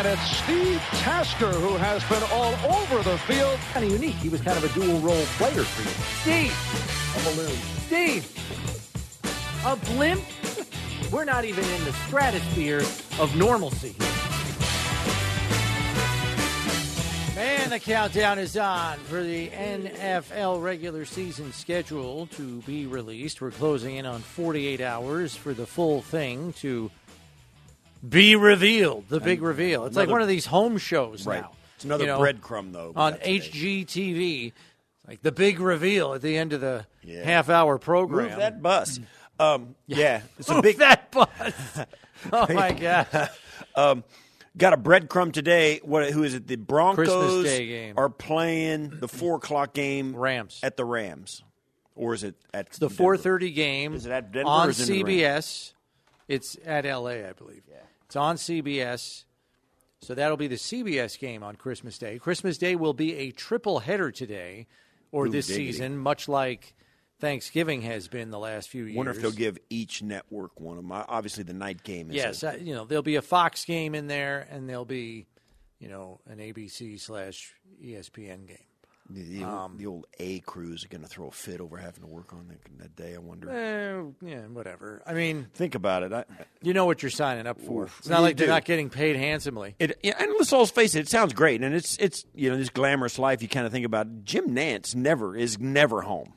And it's Steve Tasker who has been all over the field. Kind of unique. He was kind of a dual-role player for you. Steve! A balloon. Steve! A blimp? We're not even in the stratosphere of normalcy here. And the countdown is on for the NFL regular season schedule to be released. We're closing in on 48 hours for the full thing to be revealed, the big reveal. It's like one of these home shows right. now. It's another breadcrumb, though. On HGTV, like the big reveal at the end of the half-hour program. Move that bus. It's a Move big that bus. Oh, my God. Got a breadcrumb today. Who is it? The Broncos Christmas Day game. Are playing the 4:00 game Rams. at the Rams. Or is it at It's the 4:30 game. Is it at Denver on or is it in the CBS. It's at L.A., I believe. Yeah. It's on CBS. So that'll be the CBS game on Christmas Day. Christmas Day will be a triple header today or this season, much like Thanksgiving has been the last few years. Wonder if they'll give each network one of them. Obviously, the night game is. Yes, there'll be a Fox game in there, and there'll be, an ABC/ESPN game. The old A crews are going to throw a fit over having to work on that day. I wonder. Whatever. I mean, think about it. You know what you're signing up for. It's not like they're not getting paid handsomely. And let's all face it sounds great, and it's this glamorous life. You kind of think about it. Jim Nantz is never home.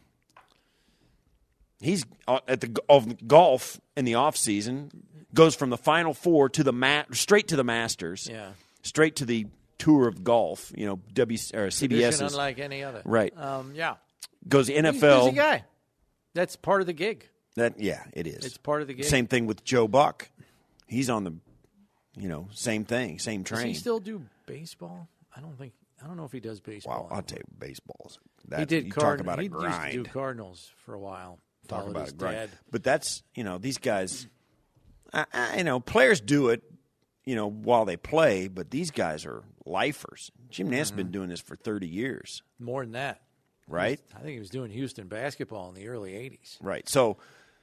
He's at the golf in the off season. Goes from the Final Four to straight to the Masters. Yeah, straight to the tour of golf. CBS, unlike any other. Right. Goes NFL. He's a busy guy. That's part of the gig. It is. It's part of the gig. Same thing with Joe Buck. He's on the, same thing, same train. Does he still do baseball? I don't know if he does baseball. Wow, I'll tell you, baseball's. He did. Talk about he a grind. Used to do Cardinals for a while. Talk about his a grind. dad. But that's these guys. Players do it, while they play. But these guys are lifers. Jim Nantz has been doing this for 30 years. More than that, right? I think he was doing Houston basketball in the early '80s. Right. So,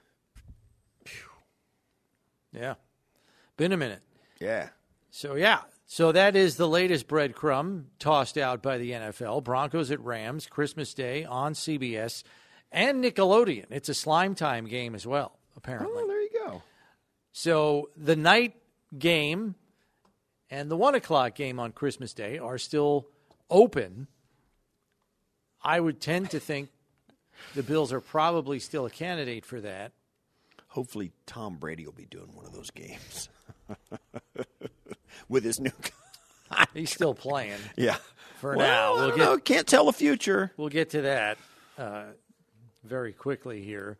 yeah, been a minute. Yeah. So that is the latest breadcrumb tossed out by the NFL. Broncos at Rams, Christmas Day on CBS and Nickelodeon. It's a slime time game as well, apparently. Oh, there you go. So the night game and the 1 o'clock game on Christmas Day are still open. I would tend to think the Bills are probably still a candidate for that. Hopefully Tom Brady will be doing one of those games with his new contract. He's still playing. Yeah. For now. Can't tell the future. We'll get to that very quickly here.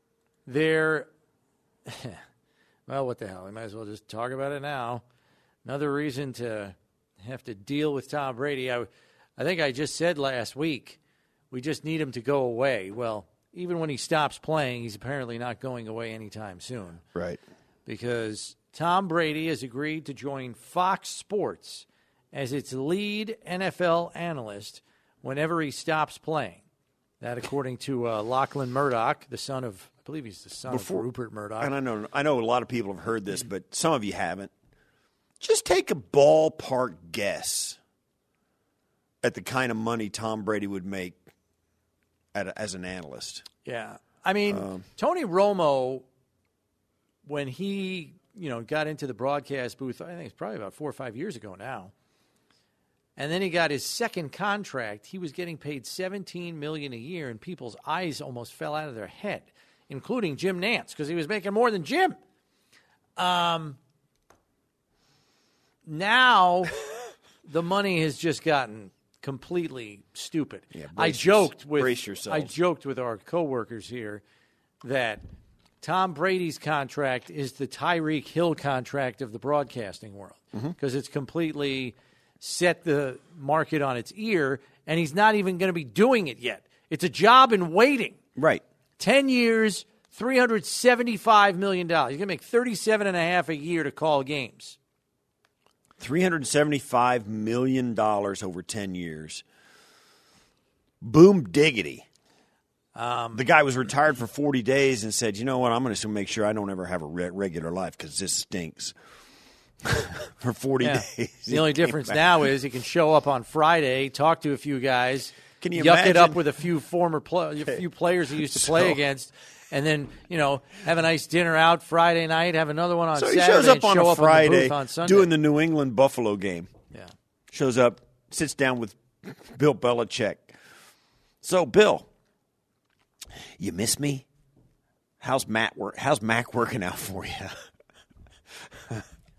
Well, what the hell? We might as well just talk about it now. Another reason to have to deal with Tom Brady. I think I just said last week, we just need him to go away. Well, even when he stops playing, he's apparently not going away anytime soon. Right. Because Tom Brady has agreed to join Fox Sports as its lead NFL analyst whenever he stops playing. That, according to Lachlan Murdoch, the son of, I believe he's the son of Rupert Murdoch. And I know a lot of people have heard this, but some of you haven't. Just take a ballpark guess at the kind of money Tom Brady would make as an analyst. Yeah. I mean, Tony Romo, when he, got into the broadcast booth, I think it's probably about 4 or 5 years ago now, and then he got his second contract, he was getting paid $17 million a year, and people's eyes almost fell out of their head, including Jim Nantz, because he was making more than Jim. Now, the money has just gotten completely stupid. Yeah, I joked with our coworkers here that Tom Brady's contract is the Tyreek Hill contract of the broadcasting world because it's completely set the market on its ear, and he's not even going to be doing it yet. It's a job in waiting. Right. 10 years, $375 million. He's going to make $37.5 a year to call games. $375 million over 10 years. Boom diggity. The guy was retired for 40 days and said, you know what, I'm going to make sure I don't ever have a regular life because this stinks. for 40 days. The only difference now is he can show up on Friday, talk to a few guys, can you yuck imagine? it up with a few few players he used to play against, and then have a nice dinner out Friday night, have another one on so Saturday, he shows up and on show a up Friday in the booth on Sunday. doing the New England Buffalo game. Yeah, shows up, sits down with Bill Belichick. So, Bill, you miss me? How's Mac working out for you?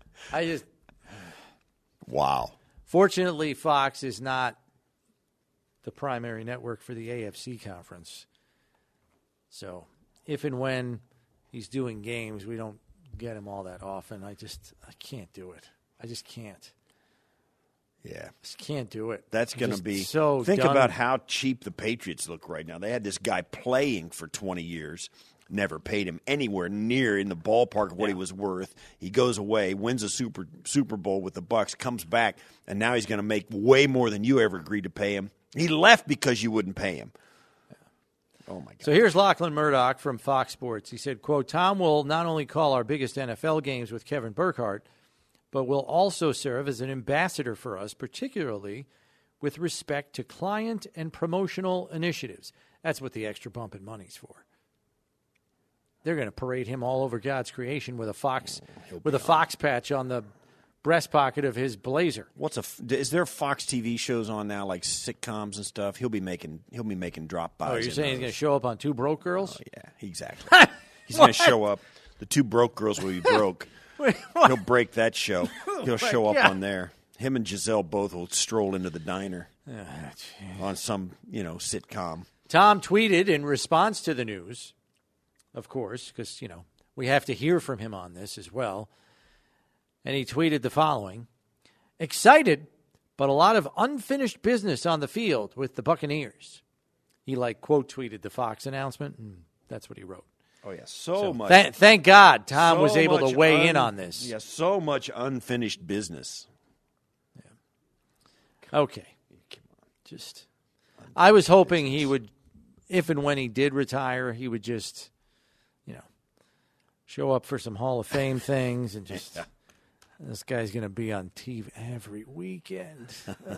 Wow. Fortunately, Fox is not the primary network for the AFC conference. So, if and when he's doing games, we don't get him all that often. I can't do it. I just can't. Yeah. Just can't do it. That's going to be so think done. about how cheap the Patriots look right now. They had this guy playing for 20 years, never paid him anywhere near in the ballpark of what he was worth. He goes away, wins a Super Bowl with the Bucs, comes back, and now he's going to make way more than you ever agreed to pay him. He left because you wouldn't pay him. Oh, my God. So here's Lachlan Murdoch from Fox Sports. He said, quote, Tom will not only call our biggest NFL games with Kevin Burkhardt, but will also serve as an ambassador for us, particularly with respect to client and promotional initiatives. That's what the extra bump in money's for. They're going to parade him all over God's creation with a Fox patch on the breast pocket of his blazer. Is there Fox TV shows on now, like sitcoms and stuff? He'll be making drop-bys. Oh, you're saying he's going to show up on Two Broke Girls? Oh, yeah, exactly. He's going to show up. The Two Broke Girls will be broke. He'll break that show. He'll show up on there. Him and Giselle both will stroll into the diner on some, sitcom. Tom tweeted in response to the news, of course, because, we have to hear from him on this as well. And he tweeted the following: excited, but a lot of unfinished business on the field with the Buccaneers. He quote tweeted the Fox announcement, and that's what he wrote. Oh, yeah, so much. Thank God Tom was able to weigh in on this. Yeah, so much unfinished business. Yeah. Okay. I was hoping he would, if and when he did retire, he would just, show up for some Hall of Fame things and just, this guy's going to be on TV every weekend.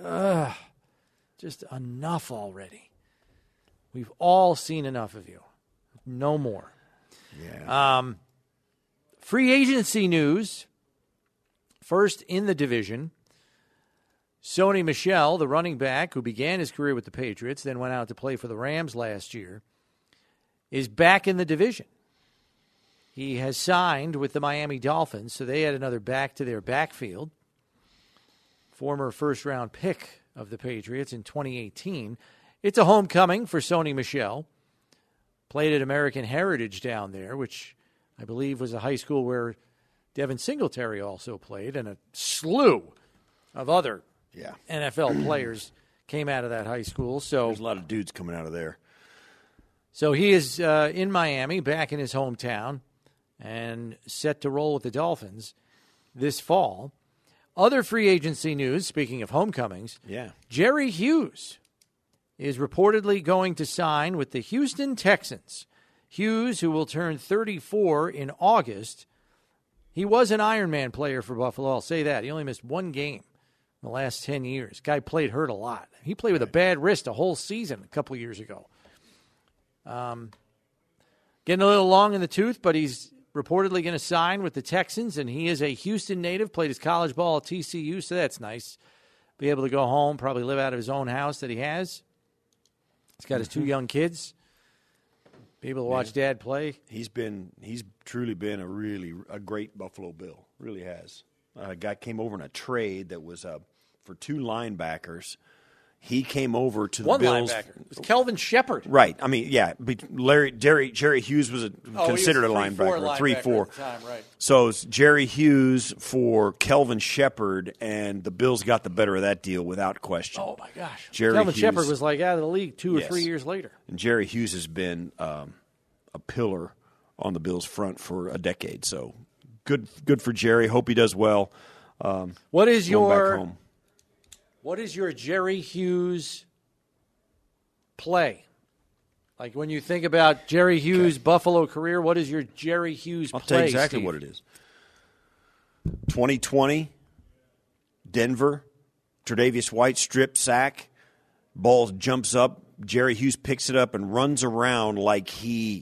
Just enough already. We've all seen enough of you. No more. Yeah. Free agency news. First in the division, Sony Michel, the running back who began his career with the Patriots, then went out to play for the Rams last year, is back in the division. He has signed with the Miami Dolphins, so they add another back to their backfield. Former first-round pick of the Patriots in 2018. It's a homecoming for Sony Michel. Played at American Heritage down there, which I believe was a high school where Devin Singletary also played, and a slew of other NFL players came out of that high school. So there's a lot of dudes coming out of there. So he is in Miami, back in his hometown, and set to roll with the Dolphins this fall. Other free agency news, speaking of homecomings, Jerry Hughes is reportedly going to sign with the Houston Texans. Hughes, who will turn 34 in August, he was an Ironman player for Buffalo. I'll say that. He only missed one game in the last 10 years. Guy played hurt a lot. He played with a bad wrist a whole season a couple years ago. Getting a little long in the tooth, but he's reportedly going to sign with the Texans, and he is a Houston native, played his college ball at TCU, so that's nice. Be able to go home, probably live out of his own house that he has. He's got his two young kids. Be able to watch Dad play. He's truly been a great Buffalo Bill. Really has. A guy came over in a trade that was for two linebackers. He came over to the Bills. One linebacker. It was Kelvin Shepard. Right. I mean, yeah. Jerry Hughes was considered a linebacker, 3-4. At the time, right. So it's Jerry Hughes for Kelvin Shepard, and the Bills got the better of that deal without question. Oh, my gosh. Kelvin Shepard was out of the league 2 or 3 years later. And Jerry Hughes has been a pillar on the Bills' front for a decade. So good for Jerry. Hope he does well. What is your Jerry Hughes play? Like when you think about Jerry Hughes' Buffalo career, what is your Jerry Hughes play? I'll tell you exactly Steve? what it is. 2020, Denver, Tre'Davious White strip sack, ball jumps up, Jerry Hughes picks it up and runs around like he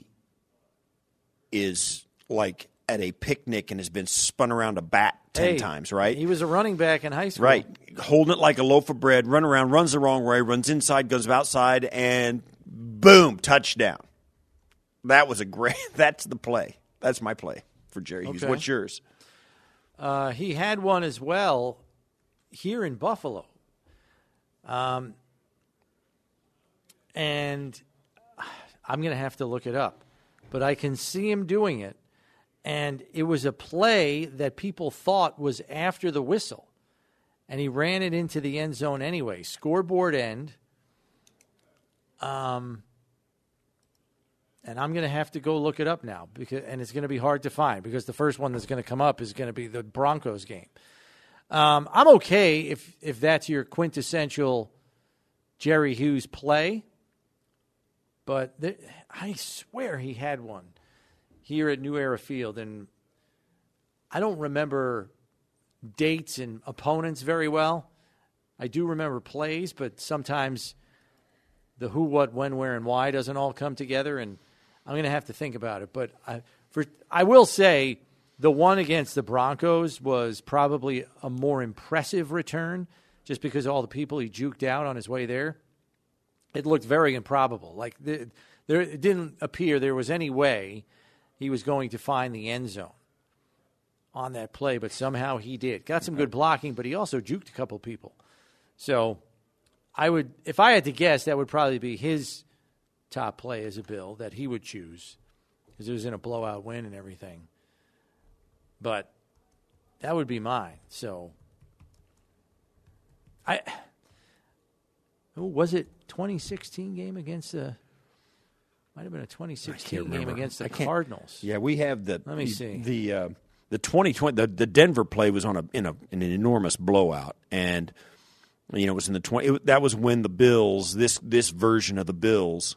is like at a picnic and has been spun around a bat 10 times, right? He was a running back in high school. Right. Holding it like a loaf of bread, run around, runs the wrong way, runs inside, goes outside, and boom, touchdown. That was a great – that's the play. That's my play for Jerry Hughes. Okay. What's yours? He had one as well here in Buffalo. And I'm going to have to look it up. But I can see him doing it. And it was a play that people thought was after the whistle. And he ran it into the end zone anyway. Scoreboard end. And I'm going to have to go look it up now. And it's going to be hard to find because the first one that's going to come up is going to be the Broncos game. I'm okay if that's your quintessential Jerry Hughes play. But I swear he had one here at New Era Field. And I don't remember dates and opponents very well. I do remember plays, but sometimes the who, what, when, where, and why doesn't all come together. And I'm going to have to think about it. But I will say the one against the Broncos was probably a more impressive return just because of all the people he juked out on his way there. It looked very improbable. Like it didn't appear there was any way he was going to find the end zone on that play, but somehow he did. Got some good blocking, but he also juked a couple people. So if I had to guess, that would probably be his top play as a Bill that he would choose because it was in a blowout win and everything. But that would be mine. So was it 2016 game against the might have been a 2016 game against the Cardinals. Yeah, we have Let me see. The 2020 the Denver play was on an enormous blowout, and it was in the 20. That was when the Bills, this version of the Bills,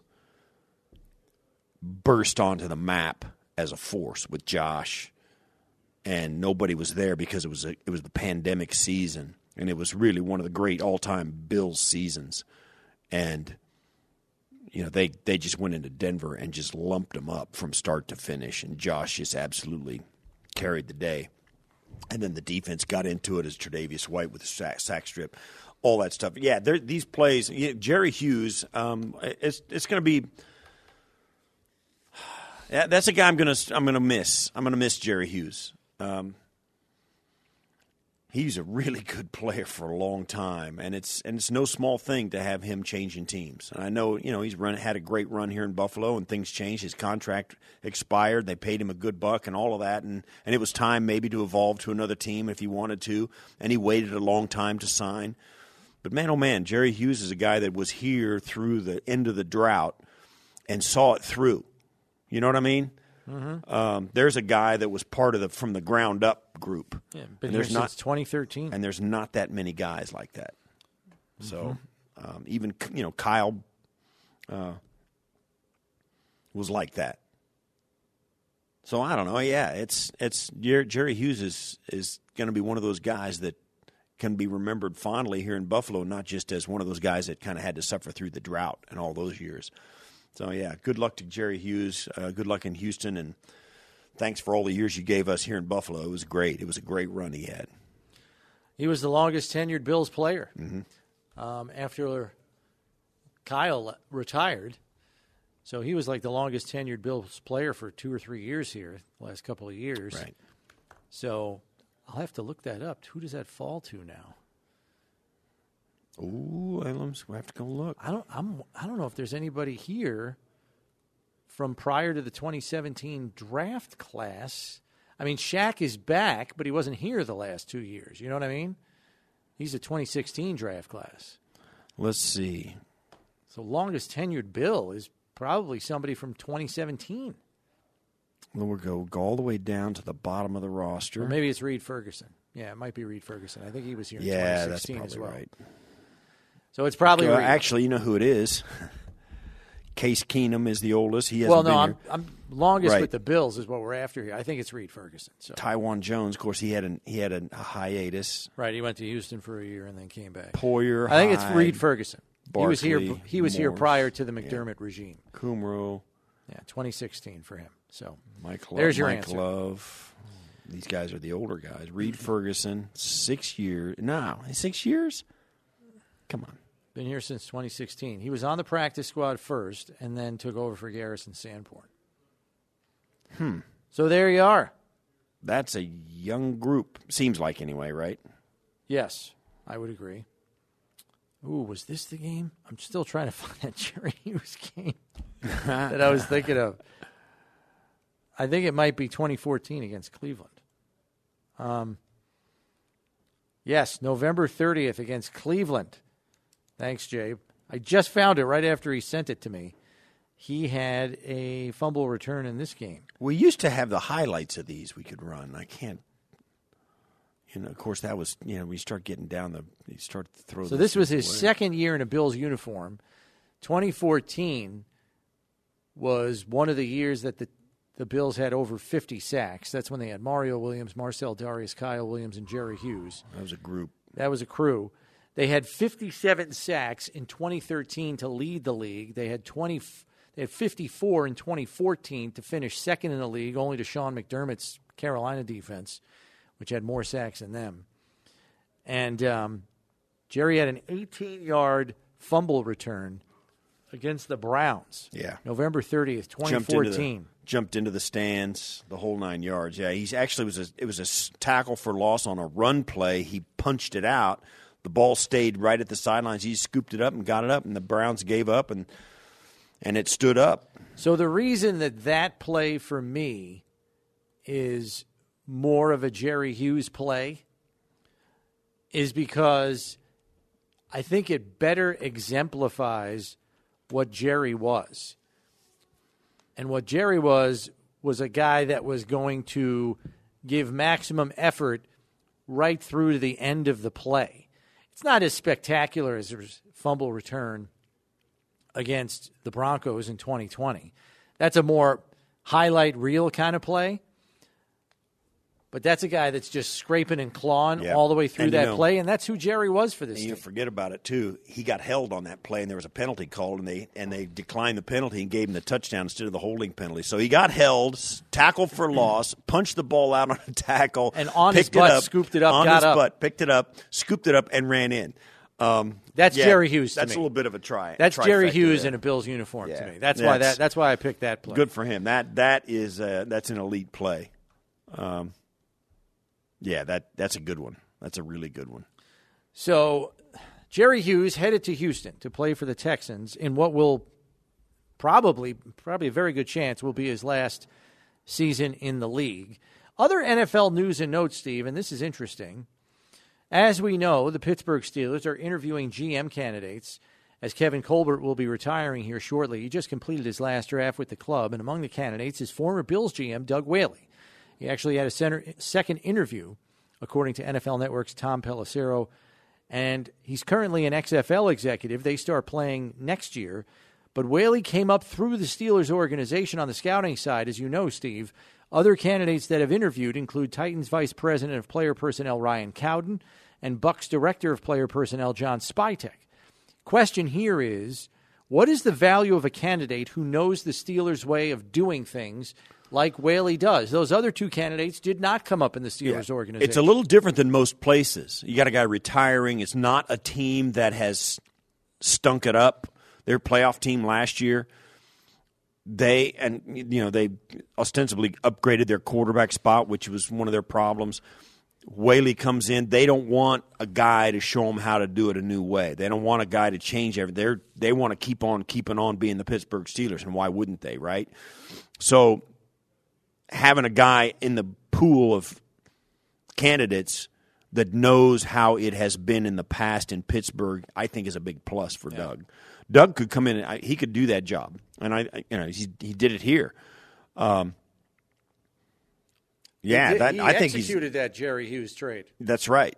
burst onto the map as a force with Josh, and nobody was there because it was the pandemic season, and it was really one of the great all-time Bills seasons, and they just went into Denver and just lumped them up from start to finish, and Josh just absolutely carried the day. And then the defense got into it as Tre'Davious White with the sack strip, all that stuff. Yeah, these plays. Jerry Hughes, it's going to be. That's a guy I'm going to miss. I'm going to miss Jerry Hughes. He's a really good player for a long time, and it's no small thing to have him changing teams. And I know he's had a great run here in Buffalo, and things changed. His contract expired. They paid him a good buck and all of that, and it was time maybe to evolve to another team if he wanted to. And he waited a long time to sign. But man, oh man, Jerry Hughes is a guy that was here through the end of the drought and saw it through. You know what I mean? Mm-hmm. There's a guy that was part of from the ground up group. Yeah, been here since 2013, and there's not that many guys like that. Mm-hmm. So even Kyle was like that. So I don't know. Yeah, it's Jerry Hughes is going to be one of those guys that can be remembered fondly here in Buffalo, not just as one of those guys that kind of had to suffer through the drought and all those years. So, yeah, good luck to Jerry Hughes. Good luck in Houston, and thanks for all the years you gave us here in Buffalo. It was great. It was a great run he had. He was the longest tenured Bills player Mm-hmm. after Kyle retired. So he was like the longest tenured Bills player for 2 or 3 years here, the last couple of years. Right. So I'll have to look that up. Who does that fall to now? Ooh, we'll have to go look. I don't know if there's anybody here from prior to the 2017 draft class. I mean, Shaq is back, but he wasn't here the last 2 years. You know what I mean? He's a 2016 draft class. Let's see. So longest tenured Bill is probably somebody from 2017. Well, we'll go all the way down to the bottom of the roster. Or maybe it's Reed Ferguson. Yeah, it might be Reed Ferguson. I think he was here in 2016 that's probably as well. Right. So it's probably actually, you know who it is? Case Keenum is the oldest. He hasn't well, been no, here. I'm longest Right. with the Bills is what we're after here. I think it's Reed Ferguson. So. Tywan Jones, of course, he had a hiatus. Right, he went to Houston for a year and then came back. Poyer, I think it's Hyde, Reed Ferguson. Barkley, He was here Morse. prior to the McDermott regime. Kumro, Yeah, 2016 for him. So Mike Love. there's your Mike answer. Love. These guys are the older guys. Reed Ferguson, 6 years. No, 6 years? Come on. Been here since 2016. He was on the practice squad first and then took over for Garrison Sanborn. So there you are. That's a young group. Seems like anyway, right? Yes, I would agree. Ooh, was this the game? I'm still trying to find that Jerry Hughes game that I was thinking of. I think it might be 2014 against Cleveland. Yes, November 30th against Cleveland. Thanks, Jay. I just found it right after he sent it to me. He had a fumble return in this game. We used to have the highlights of these we could run. I can't. Of course, that was, we start getting down you start to throw. So this was his second year in a Bills uniform. 2014 was one of the years that the Bills had over 50 sacks. That's when they had Mario Williams, Marcel Darius, Kyle Williams, and Jerry Hughes. That was a group. That was a crew. They had 57 sacks in 2013 to lead the league. They had 54 in 2014 to finish second in the league, only to Sean McDermott's Carolina defense, which had more sacks than them. And Jerry had an 18-yard fumble return against the Browns. Yeah. November 30th, 2014. Jumped into the stands, the whole 9 yards. Yeah, he's actually it was a tackle for loss on a run play. He punched it out. The ball stayed right at the sidelines. He scooped it up and got it up, and the Browns gave up, and it stood up. So the reason that play for me is more of a Jerry Hughes play is because I think it better exemplifies what Jerry was. And what Jerry was a guy that was going to give maximum effort right through to the end of the play. It's not as spectacular as his fumble return against the Broncos in 2020. That's a more highlight reel kind of play. But that's a guy that's just scraping and clawing all the way through that play, and that's who Jerry was for this team. You forget about it, too. He got held on that play, and there was a penalty called, and they declined the penalty and gave him the touchdown instead of the holding penalty. So he got held, tackled for loss, punched the ball out on a tackle, and on his butt, scooped it up, got up. Picked it up, scooped it up, and ran in. That's Jerry Hughes to me. That's a little bit of a try. That's Jerry Hughes in a Bills uniform to me. That's why I picked that play. Good for him. That's an elite play. Yeah, that's a good one. That's a really good one. So Jerry Hughes headed to Houston to play for the Texans in what will probably a very good chance will be his last season in the league. Other NFL news and notes, Steve, and this is interesting. As we know, the Pittsburgh Steelers are interviewing GM candidates as Kevin Colbert will be retiring here shortly. He just completed his last draft with the club, and among the candidates is former Bills GM Doug Whaley. He actually had a second interview, according to NFL Network's Tom Pelissero, and he's currently an XFL executive. They start playing next year, but Whaley came up through the Steelers organization on the scouting side, as you know, Steve. Other candidates that have interviewed include Titans Vice President of Player Personnel Ryan Cowden and Bucks Director of Player Personnel John Spytek. Question here is, what is the value of a candidate who knows the Steelers' way of doing things like Whaley does? Those other two candidates did not come up in the Steelers organization. It's a little different than most places. You got a guy retiring. It's not a team that has stunk it up. Their playoff team last year, they ostensibly upgraded their quarterback spot, which was one of their problems. Whaley comes in. They don't want a guy to show them how to do it a new way. They don't want a guy to change everything. They want to keep on keeping on being the Pittsburgh Steelers, and why wouldn't they, right? So having a guy in the pool of candidates that knows how it has been in the past in Pittsburgh, I think is a big plus for Doug. Doug could come in and he could do that job, and he did it here. He I think executed that Jerry Hughes trade. That's right.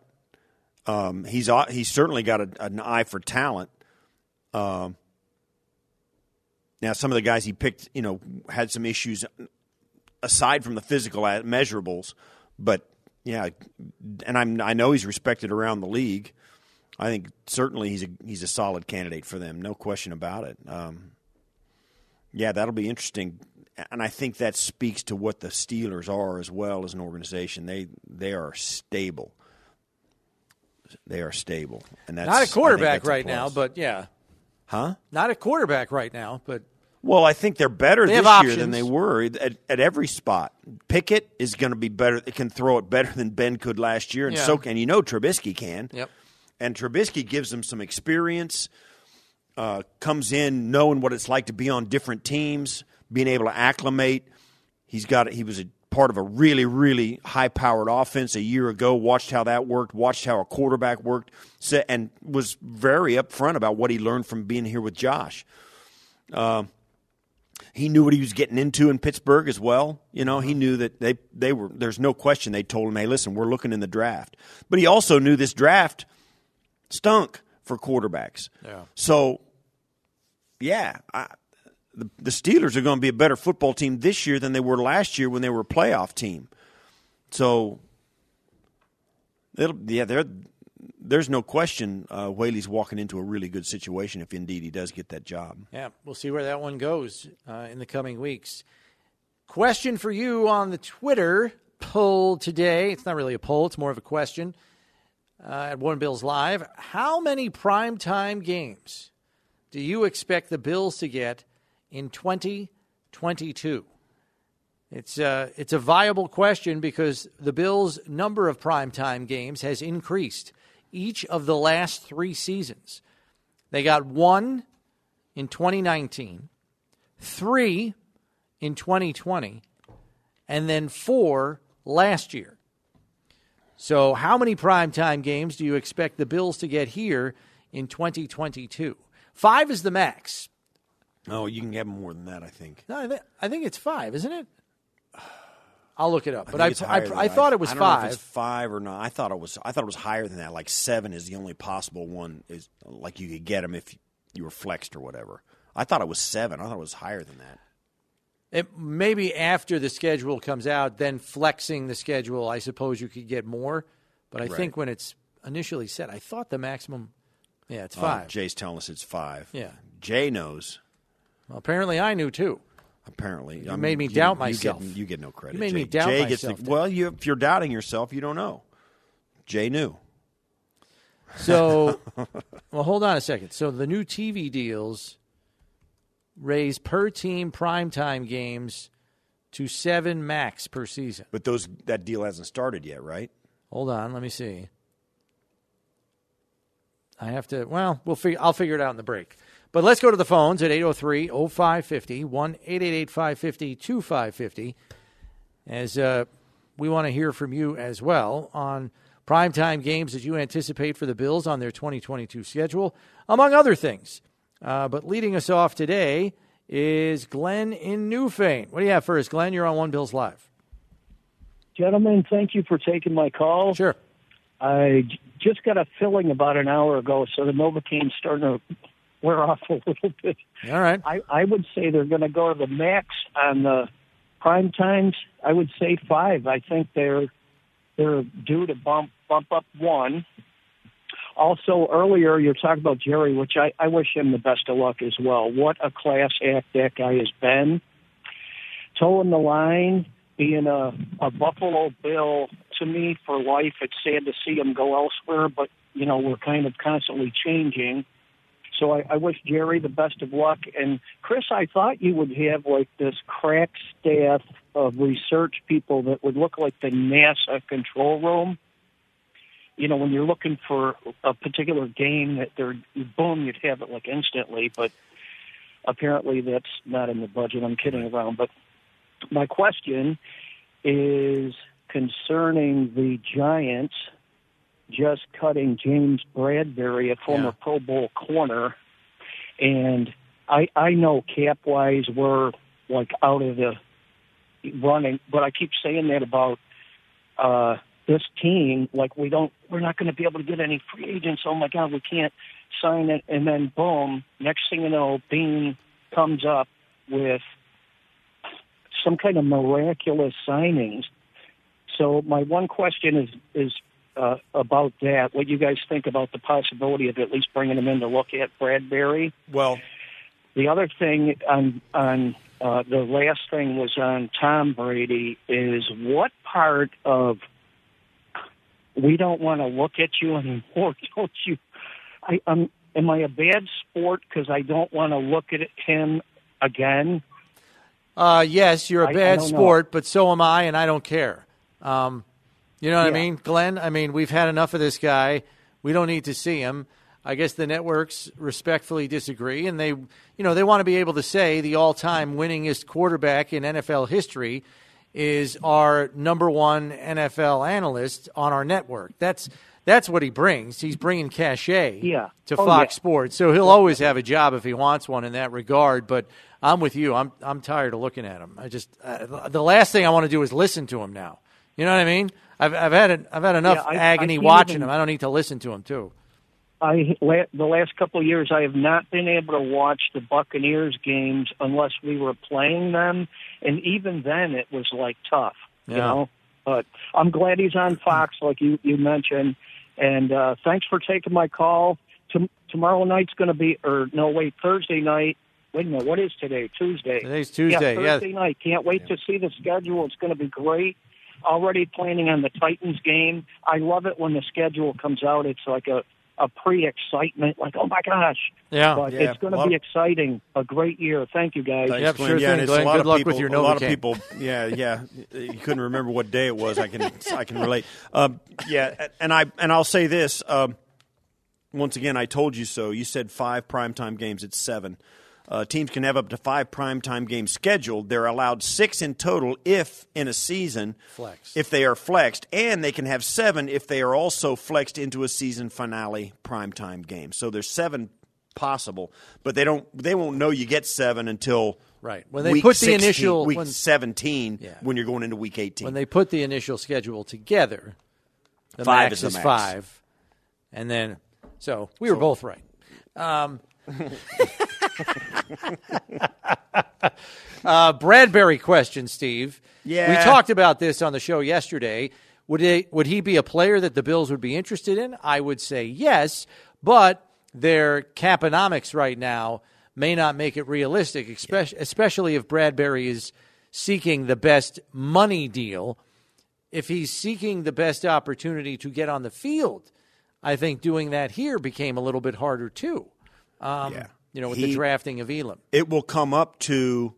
He's certainly got an eye for talent. Now, some of the guys he picked, had some issues aside from the physical measurables. But, yeah, and I know he's respected around the league. I think certainly he's a solid candidate for them, no question about it. Yeah, that'll be interesting. And I think that speaks to what the Steelers are as well as an organization. They are stable. They are stable. And that's not a quarterback right now, but yeah. Huh? Not a quarterback right now, but. Well, I think they're better this year year than they were at every spot. Pickett is going to be better. It can throw it better than Ben could last year, and so can Trubisky can. Yep. And Trubisky gives them some experience. Comes in knowing what it's like to be on different teams, being able to acclimate. He was a part of a really, really high-powered offense a year ago, watched how that worked, watched how a quarterback worked, and was very upfront about what he learned from being here with Josh. He knew what he was getting into in Pittsburgh as well. He knew that they were. There's no question they told him, hey, listen, we're looking in the draft. But he also knew this draft stunk for quarterbacks. Yeah. So, yeah, the Steelers are going to be a better football team this year than they were last year when they were a playoff team. So, there's no question Whaley's walking into a really good situation if indeed he does get that job. Yeah, we'll see where that one goes in the coming weeks. Question for you on the Twitter poll today. It's not really a poll, it's more of a question. At One Bills Live, how many primetime games do you expect the Bills to get in 2022? It's a viable question because the Bills' number of primetime games has increased each of the last 3 seasons. They got 1 in 2019, 3 in 2020, and then 4 last year. So how many primetime games do you expect the Bills to get here in 2022? 5 is the max. Oh, you can have more than that, I think. No, I think it's 5, isn't it? I'll look it up. But I thought it was 5. I don't know if it's 5 or not. I thought it was higher than that. Like 7 is the only possible one. Is like you could get them if you were flexed or whatever. I thought it was 7. I thought it was higher than that. It maybe after the schedule comes out, then flexing the schedule, I suppose you could get more. But I think when it's initially set, I thought the maximum, it's 5. Jay's telling us it's 5. Yeah. Jay knows. Well, apparently I knew too. Apparently. You made me doubt myself. You get no credit. You made Jay. me doubt Jay myself. If you're doubting yourself, you don't know. Jay knew. So, well, hold on a second. So the new TV deals raise per team primetime games to 7 max per season. But that deal hasn't started yet, right? Hold on, let me see. I have to. Well, I'll figure it out in the break. But let's go to the phones at 803-0550, 1-888-550-2550, as we want to hear from you as well on primetime games that you anticipate for the Bills on their 2022 schedule, among other things. But leading us off today is Glenn in Newfane. What do you have for us, Glenn? You're on One Bills Live. Gentlemen, thank you for taking my call. Sure. I just got a filling about an hour ago, so the Novocaine's starting to wear off a little bit. All right. I would say they're going to go to the max on the prime times. I would say 5. I think they're due to bump up 1. Also, earlier you're talking about Jerry, which I wish him the best of luck as well. What a class act that guy has been. Toeing the line, being a Buffalo Bill, to me, for life, it's sad to see him go elsewhere, but, we're kind of constantly changing. So I wish Jerry the best of luck. And, Chris, I thought you would have, this crack staff of research people that would look like the NASA control room. When you're looking for a particular game that boom, you'd have it instantly. But apparently that's not in the budget. I'm kidding around. But my question is concerning the Giants just cutting James Bradbury, a former Pro Bowl corner. And I know cap-wise we're, out of the running. But I keep saying that about this team, we're not going to be able to get any free agents. Oh my God, we can't sign it. And then boom, next thing you know, Bean comes up with some kind of miraculous signings. So my one question is about that. What you guys think about the possibility of at least bringing him in to look at Bradbury? Well, the other thing on the last thing was on Tom Brady is what part of we don't want to look at you anymore, don't you? Am I a bad sport because I don't want to look at him again? Yes, you're a bad sport, know. but so am I, and I don't care. You know what I mean, Glenn? I mean, we've had enough of this guy. We don't need to see him. I guess the networks respectfully disagree, and they want to be able to say the all-time winningest quarterback in NFL history is our number one NFL analyst on our network. That's what he brings. He's bringing cachet to Fox Sports, so he'll always have a job if he wants one in that regard. But I'm with you. I'm tired of looking at him. I just the last thing I want to do is listen to him now. You know what I mean? I've had enough agony watching him. I don't need to listen to him too. The last couple of years, I have not been able to watch the Buccaneers games unless we were playing them, and even then, it was like tough, you know. But I'm glad he's on Fox, like you mentioned, and thanks for taking my call. Tomorrow night's going to be, Thursday night. Wait a minute, what is today? Tuesday. Today's Tuesday. Yeah, Thursday night. Can't wait to see the schedule. It's going to be great. Already planning on the Titans game. I love it when the schedule comes out. It's like a pre-excitement, like, oh, my gosh. Yeah. But it's going to be exciting. A great year. Thank you, guys. Yep, sure thing, Glenn. Good luck with your Novocaine. A lot of people, you couldn't remember what day it was. I can relate. And I'll say this. Once again, I told you so. You said 5 primetime games. It's 7. Teams can have up to 5 primetime games scheduled. They're allowed 6 in total if in a season, if they are flexed, and they can have 7 if they are also flexed into a season finale primetime game. So there's 7 possible, but they won't know you get 7 until when they put the 16, initial week 17 when you're going into week 18. When they put the initial schedule together, the 5 max is is 5, and then we were both right. Bradbury question, Steve. Yeah. We talked about this on the show yesterday. Would he be a player that the Bills would be interested in? I would say yes, but their caponomics right now may not make it realistic, especially if Bradbury is seeking the best money deal. If he's seeking the best opportunity to get on the field, I think doing that here became a little bit harder too. With the drafting of Elam. It will come up to,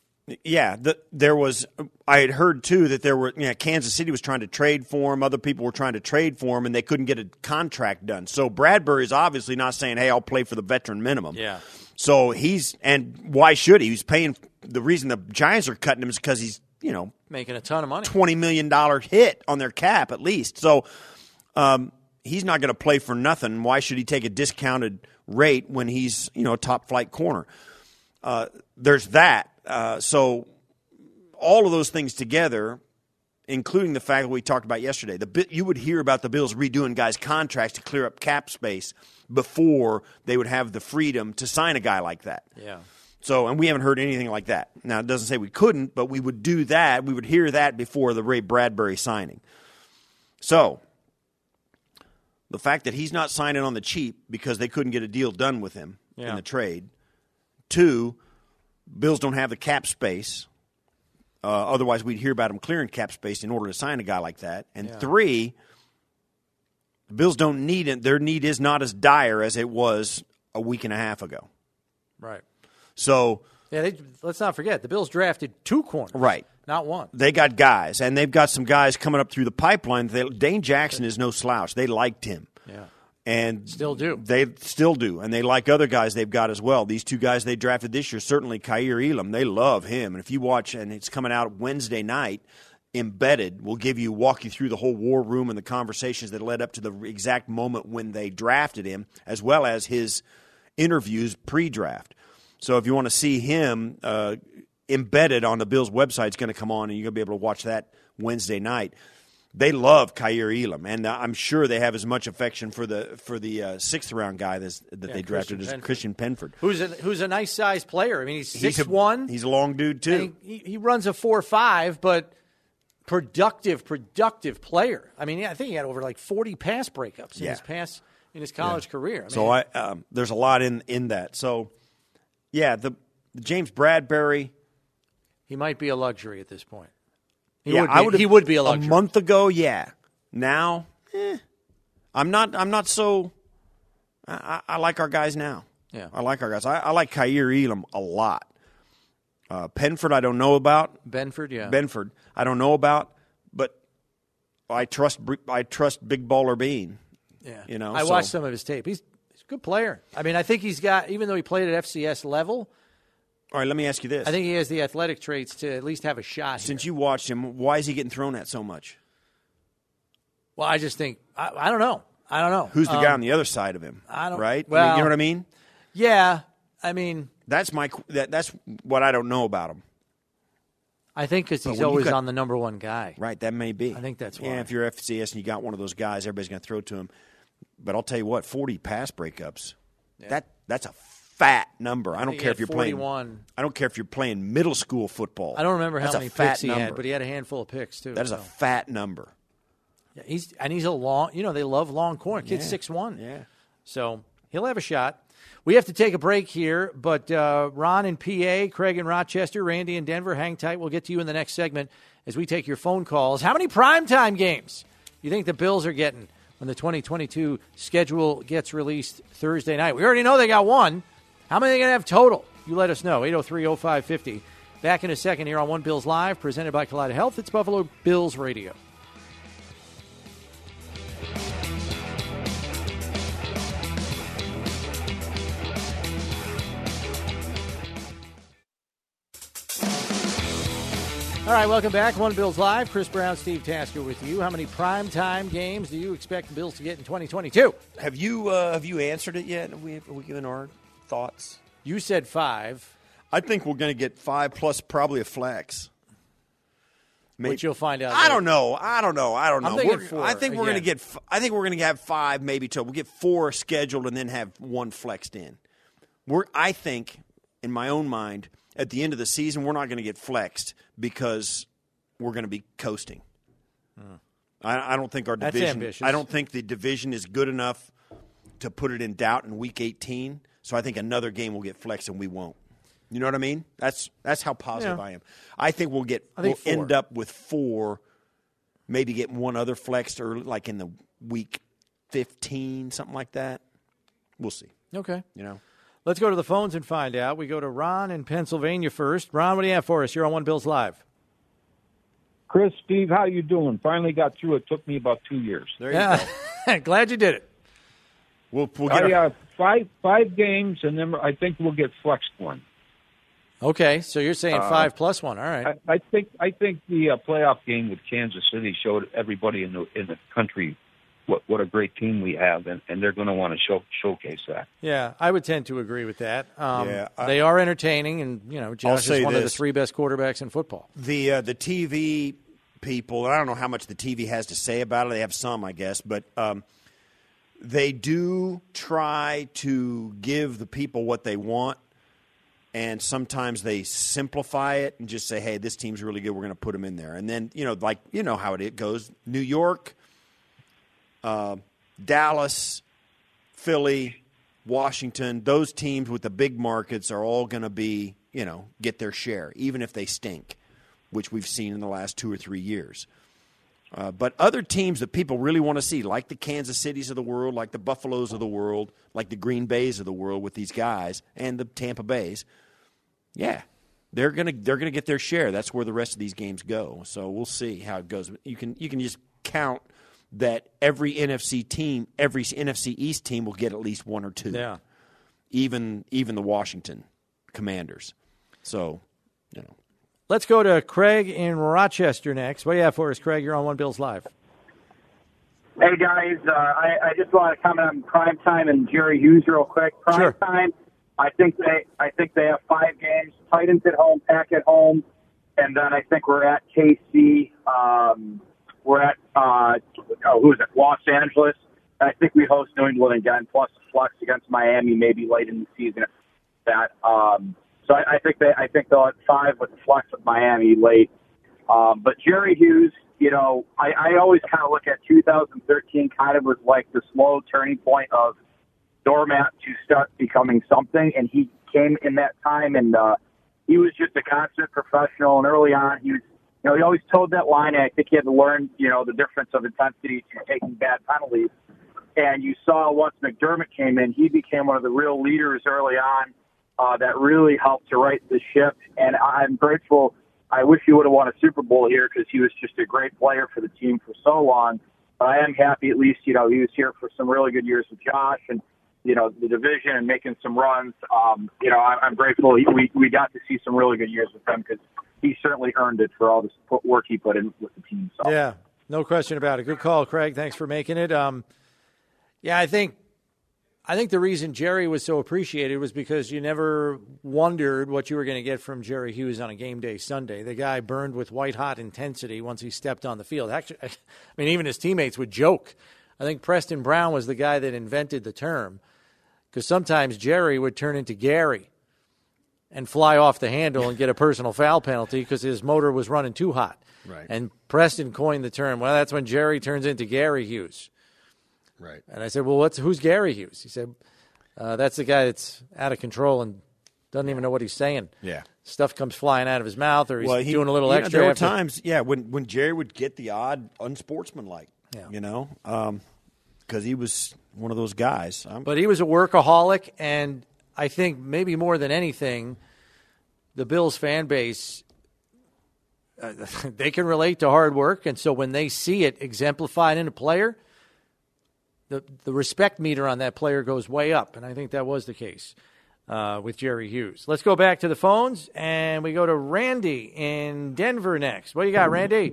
there was, I had heard too that there were, Kansas City was trying to trade for him, other people were trying to trade for him, and they couldn't get a contract done. So Bradbury's obviously not saying, hey, I'll play for the veteran minimum. Yeah. So and why should he? He's paying, the reason the Giants are cutting him is because he's, making a ton of money. $20 million hit on their cap at least. So he's not going to play for nothing. Why should he take a discounted rate when he's a top flight corner? There's that. So all of those things together, including the fact that we talked about yesterday, you would hear about the Bills redoing guys' contracts to clear up cap space before they would have the freedom to sign a guy like that. Yeah. So, and we haven't heard anything like that. Now, it doesn't say we couldn't, but we would do that. We would hear that before the Ray Bradbury signing. So, the fact that he's not signing on the cheap because they couldn't get a deal done with him in the trade. 2, Bills don't have the cap space. Otherwise, we'd hear about him clearing cap space in order to sign a guy like that. And 3, the Bills don't need it. Their need is not as dire as it was a week and a half ago. Right. So, let's not forget, the Bills drafted 2 corners. Right. Not 1. They got guys, and they've got some guys coming up through the pipeline. Dane Jackson is no slouch. They liked him. Yeah. And still do. They still do. And they like other guys they've got as well. These 2 guys they drafted this year, certainly Kaiir Elam, they love him. And if you watch, and it's coming out Wednesday night, Embedded will walk you through the whole war room and the conversations that led up to the exact moment when they drafted him, as well as his interviews pre-draft. So if you want to see him Embedded on the Bills website, it's going to come on, and you're going to be able to watch that Wednesday night. they love Kaiir Elam, and I'm sure they have as much affection for the sixth-round guy that they drafted as Christian Penford. Who's a nice-sized player. I mean, he's 6'1". He's a long dude, too. He runs a 4.5, but productive player. I mean, I think he had over like 40 pass breakups in his college career. So there's a lot in that. So, yeah, the James Bradbury. He might be a luxury at this point. He would be a luxury. A month ago, yeah. Now, I'm not so. I like our guys now. Yeah, I like our guys. I like Kaiir Elam a lot. Penford, I don't know about. Benford, I don't know about, but I trust Big Baller Bean. Yeah, I watched some of his tape. He's a good player. I mean, I think he's got, even though he played at FCS level. All right, let me ask you this. I think he has the athletic traits to at least have a shot. Since you watched him, why is he getting thrown at so much? Well, I just think I don't know. Who's the guy on the other side of him? Right? Well, you know what I mean? Yeah, I mean that's what I don't know about him. I think because he's always on the number one guy. Right, that may be. I think that's why. Yeah, if you're FCS and you got one of those guys, everybody's going to throw to him. But I'll tell you what, 40 pass breakups. Yeah. That's a fat number. I don't care if you're 41. playing. I don't care if you're playing middle school football. I don't remember how many picks he had, but he had a handful of picks too. That is a fat number. Yeah, he's a long. You know, they love long corner. Kid's 6'1". Yeah. So he'll have a shot. We have to take a break here, but Ron in PA, Craig in Rochester, Randy in Denver, hang tight. We'll get to you in the next segment as we take your phone calls. How many primetime games you think the Bills are getting when the 2022 schedule gets released Thursday night? We already know they got one. How many are they going to have total? You let us know. 803-0550. Back in a second here on One Bills Live, presented by Kaleida Health. It's Buffalo Bills Radio. All right, welcome back. One Bills Live. Chris Brown, Steve Tasker with you. How many primetime games do you expect the Bills to get in 2022? Have you answered it yet? Have we given our thoughts? You said 5. I think we're going to get 5 plus probably a flex. Maybe. Which you'll find out. I don't know. I'm thinking 4. I think we're going to have 5 maybe total. We'll get 4 scheduled and then have 1 flexed in. I think, in my own mind, at the end of the season, we're not going to get flexed because we're going to be coasting. I don't think our division. That's ambitious. I don't think the division is good enough to put it in doubt in Week 18. So I think another game will get flexed and we won't. You know what I mean? That's how positive I am. I think we'll end up with 4, maybe get one other flexed or like in the Week 15, something like that. We'll see. Okay. You know. Let's go to the phones and find out. We go to Ron in Pennsylvania first. Ron, what do you have for us? You're on One Bills Live. Chris, Steve, how you doing? Finally got through. It took me about 2 years. There you go. Glad you did it. We'll get five games, and then I think we'll get flexed one. Okay, so you're saying 5 plus 1. All right. I think the playoff game with Kansas City showed everybody in the country what a great team we have, and they're going to want to showcase that. Yeah, I would tend to agree with that. They are entertaining, and Josh is one of the 3 best quarterbacks in football. The TV people, I don't know how much the TV has to say about it. They have some, I guess, but they do try to give the people what they want, and sometimes they simplify it and just say, hey, this team's really good, we're going to put them in there. And then, how it goes. New York, Dallas, Philly, Washington, those teams with the big markets are all going to be, get their share, even if they stink, which we've seen in the last 2 or 3 years. But other teams that people really want to see, like the Kansas Cities of the world, like the Buffaloes of the world, like the Green Bays of the world with these guys, and the Tampa Bays, they're gonna get their share. That's where the rest of these games go. So we'll see how it goes. You can just count that every NFC East team will get at least 1 or 2. Yeah. Even the Washington Commanders. So, Let's go to Craig in Rochester next. What do you have for us, Craig? You're on One Bills Live. Hey, guys. I just want to comment on primetime and Jerry Hughes real quick. Primetime, sure. I think they have 5 games. Titans at home, Pack at home, and then I think we're at KC. We're at Angeles. I think we host New England again, plus a flex against Miami maybe late in the season. So I think they'll have 5 with the flex with Miami late. But Jerry Hughes, I always kind of look at 2013 kind of was like the slow turning point of doormat to start becoming something, and he came in that time, and he was just a constant professional. And early on, he was, he always told that line, and I think he had to learn, the difference of intensity to taking bad penalties. And you saw once McDermott came in, he became one of the real leaders early on that really helped to right the ship. And I'm grateful. I wish he would have won a Super Bowl here because he was just a great player for the team for so long. But I am happy at least, he was here for some really good years with Josh and, the division and making some runs. I'm grateful we got to see some really good years with him because he certainly earned it for all the work he put in with the team. So. Yeah, no question about it. Good call, Craig. Thanks for making it. Yeah, I think the reason Jerry was so appreciated was because you never wondered what you were going to get from Jerry Hughes on a game day Sunday. The guy burned with white-hot intensity once he stepped on the field. Actually, even his teammates would joke. I think Preston Brown was the guy that invented the term because sometimes Jerry would turn into Gary and fly off the handle and get a personal foul penalty because his motor was running too hot. Right. And Preston coined the term, well, that's when Jerry turns into Gary Hughes. Right. And I said, well, who's Gary Hughes? He said, that's the guy that's out of control and doesn't even know what he's saying. Yeah. Stuff comes flying out of his mouth or he's doing a little extra. There were times, when Jerry would get the odd unsportsmanlike, because he was one of those guys. But he was a workaholic, and I think maybe more than anything, the Bills fan base, they can relate to hard work, and so when they see it exemplified in a player, the respect meter on that player goes way up, and I think that was the case with Jerry Hughes. Let's go back to the phones, and we go to Randy in Denver next. What do you got, Randy?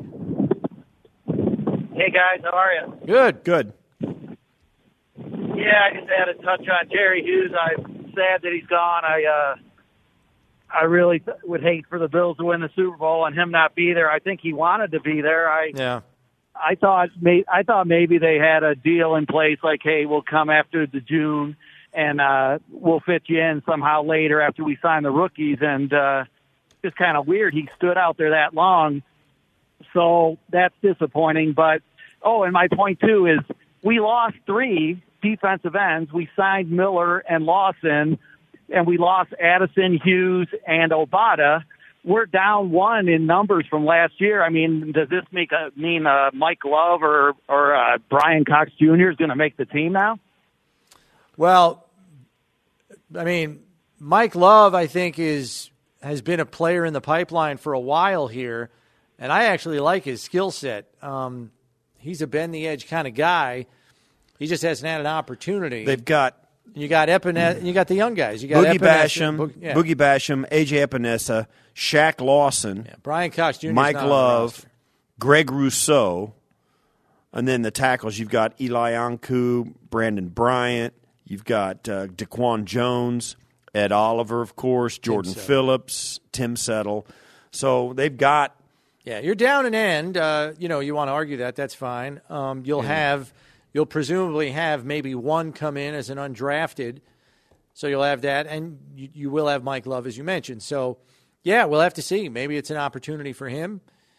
Hey, guys. How are you? Good. Yeah, I just had to touch on Jerry Hughes. I'm sad that he's gone. I really would hate for the Bills to win the Super Bowl and him not be there. I think he wanted to be there. I thought maybe they had a deal in place like, hey, we'll come after the June and we'll fit you in somehow later after we sign the rookies. And just kind of weird. He stood out there that long. So that's disappointing. But, and my point, too, is we lost 3 defensive ends. We signed Miller and Lawson, and we lost Addison, Hughes, and Obata. We're down 1 in numbers from last year. I mean, does this mean Mike Love or Brian Cox Jr. is going to make the team now? Well, I mean, Mike Love, I think, has been a player in the pipeline for a while here, and I actually like his skill set. He's a bend-the-edge kind of guy. He just hasn't had an opportunity. You got Epinesa, you got the young guys. You got Boogie Basham, AJ Epinesa, Shaq Lawson, Brian Cox Jr., Mike Love, Greg Rousseau, and then the tackles. You've got Eli Ankou, Brandon Bryant. You've got Daquan Jones, Ed Oliver, of course, Jordan Phillips, Tim Settle. So they've got. Yeah, you're down an end. You want to argue that. That's fine. You'll presumably have maybe one come in as an undrafted. So you'll have that. And you will have Mike Love, as you mentioned. So, yeah, we'll have to see. Maybe it's an opportunity for him.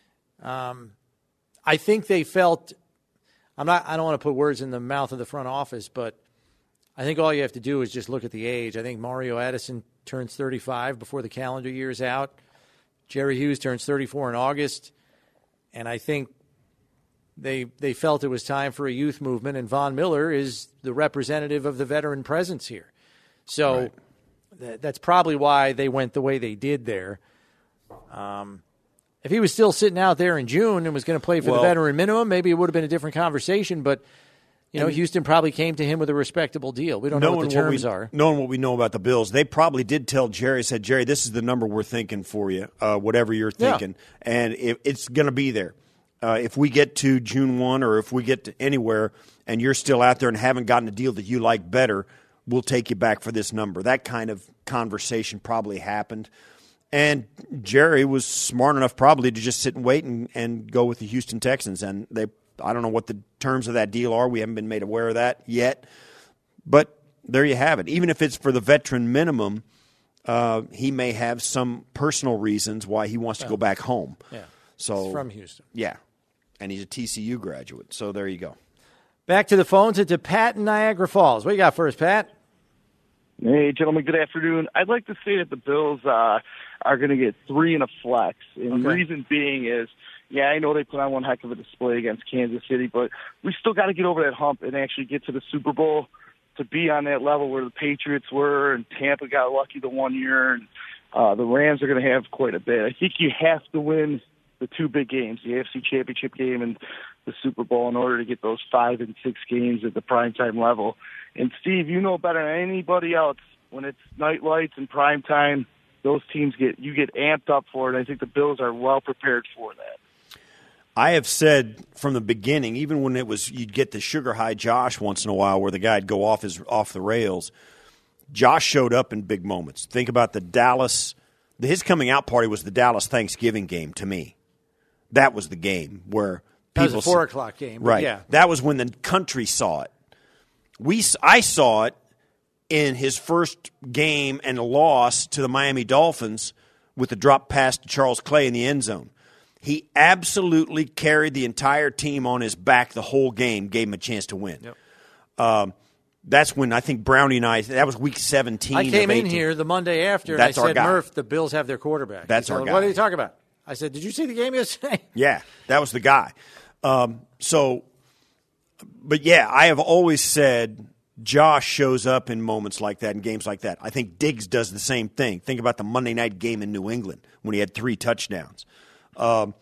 I think they felt – I don't want to put words in the mouth of the front office, but I think all you have to do is just look at the age. I think Mario Addison turns 35 before the calendar year's out. Jerry Hughes turns 34 in August. And I think they felt it was time for a youth movement, and Von Miller is the representative of the veteran presence here. So that's probably why they went the way they did there. If he was still sitting out there in June and was going to play for the veteran minimum, maybe it would have been a different conversation. But, Houston probably came to him with a respectable deal. We don't know what the terms are. Knowing what we know about the Bills, they probably did tell Jerry, said, Jerry, this is the number we're thinking for you, whatever you're thinking. Yeah. And it's going to be there. If we get to June 1 or if we get to anywhere and you're still out there and haven't gotten a deal that you like better, we'll take you back for this number. That kind of conversation probably happened. And Jerry was smart enough probably to just sit and wait and go with the Houston Texans, and they I don't know what the terms of that deal are. We haven't been made aware of that yet. But there you have it. Even if it's for the veteran minimum, he may have some personal reasons why he wants to go back home. Yeah. So he's from Houston. Yeah. And he's a TCU graduate. So there you go. Back to the phones. It's Pat in Niagara Falls. What do you got first, Pat? Hey, gentlemen, good afternoon. I'd like to say that the Bills are going to get 3 and a flex. And the reason being is, yeah, I know they put on one heck of a display against Kansas City, but we still got to get over that hump and actually get to the Super Bowl to be on that level where the Patriots were and Tampa got lucky the one year. And the Rams are going to have quite a bit. I think you have to win the 2 big games, the AFC Championship game and the Super Bowl, in order to get those 5 and 6 games at the primetime level. And, Steve, you know better than anybody else, when it's night lights and primetime, those teams get amped up for it. I think the Bills are well prepared for that. I have said from the beginning, even when it was you'd get the sugar high Josh once in a while where the guy'd go off the rails, Josh showed up in big moments. Think about his coming out party was the Dallas Thanksgiving game to me. That was the game where people. That was a 4 o'clock game. Right. Yeah. That was when the country saw it. I saw it in his first game and a loss to the Miami Dolphins with the drop pass to Charles Clay in the end zone. He absolutely carried the entire team on his back the whole game, gave him a chance to win. Yep. That's when I think Brownie and I, that was week 17. I came in here the Monday after, and I said, Murph, the Bills have their quarterback. That's our guy. What are you talking about? I said, did you see the game yesterday? Yeah, that was the guy. But yeah, I have always said Josh shows up in moments like that, in games like that. I think Diggs does the same thing. Think about the Monday night game in New England when he had 3 touchdowns. The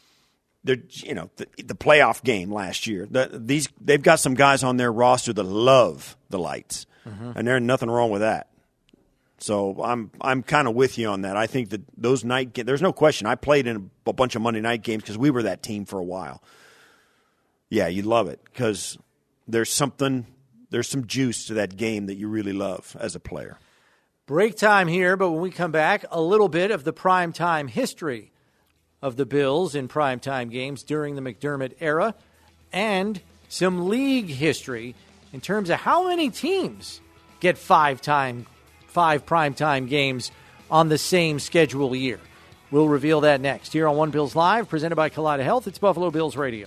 playoff game last year. They've got some guys on their roster that love the lights, and there's nothing wrong with that. So I'm kind of with you on that. I think that those night games, there's no question. I played in a bunch of Monday night games because we were that team for a while. Yeah, you love it because there's some juice to that game that you really love as a player. Break time here, but when we come back, a little bit of the primetime history of the Bills in primetime games during the McDermott era, and some league history in terms of how many teams get 5 primetime games on the same schedule year. We'll reveal that next here on One Bills Live, presented by Kaleida Health. It's Buffalo Bills Radio.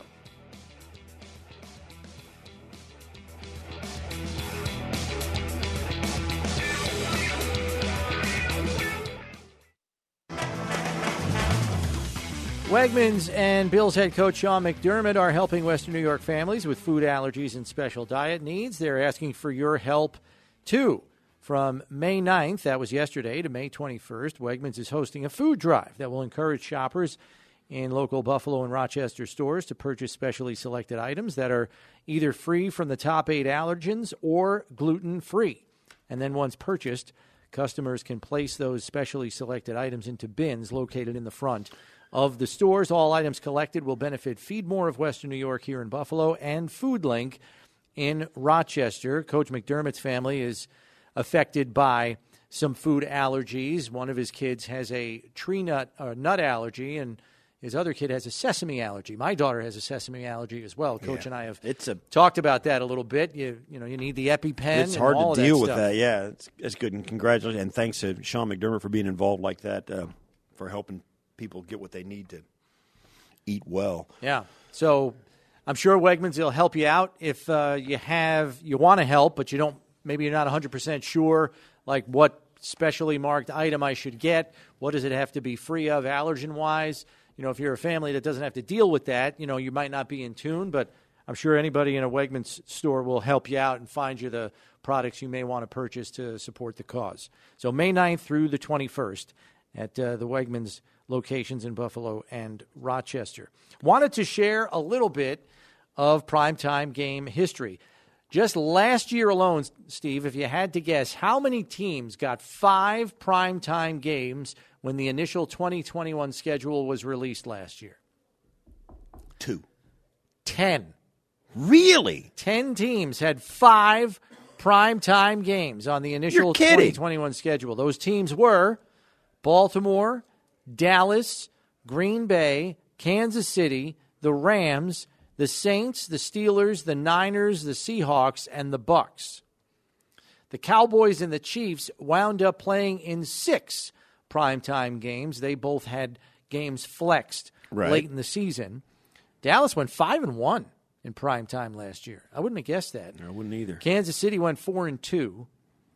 Wegmans and Bills head coach Sean McDermott are helping Western New York families with food allergies and special diet needs. They're asking for your help, too. From May 9th, that was yesterday, to May 21st, Wegmans is hosting a food drive that will encourage shoppers in local Buffalo and Rochester stores to purchase specially selected items that are either free from the top 8 allergens or gluten-free. And then once purchased, customers can place those specially selected items into bins located in the front of the stores. All items collected will benefit Feed More of Western New York here in Buffalo and FoodLink in Rochester. Coach McDermott's family is affected by some food allergies. One of his kids has a tree nut allergy, and his other kid has a sesame allergy. My daughter has a sesame allergy as well. Coach and I have talked about that a little bit. You need the EpiPen. It's hard to deal with that. Yeah, it's good. And congratulations, and thanks to Sean McDermott for being involved like that, for helping people get what they need to eat well. Yeah. So I'm sure Wegmans will help you out if you want to help, but maybe you're not 100% sure, like what specially marked item I should get. What does it have to be free of allergen-wise? If you're a family that doesn't have to deal with that, you might not be in tune, but I'm sure anybody in a Wegmans store will help you out and find you the products you may want to purchase to support the cause. So May 9th through the 21st at the Wegmans locations in Buffalo and Rochester. Wanted to share a little bit of primetime game history. Just last year alone, Steve, if you had to guess, how many teams got 5 primetime games when the initial 2021 schedule was released last year? 2. 10. Really? 10 teams had 5 primetime games on the initial 2021 schedule. Those teams were Baltimore, Dallas, Green Bay, Kansas City, the Rams, the Saints, the Steelers, the Niners, the Seahawks, and the Bucks. The Cowboys and the Chiefs wound up playing in 6 primetime games. They both had games flexed late in the season. Dallas went 5-1 in primetime last year. I wouldn't have guessed that. I wouldn't either. Kansas City went 4-2.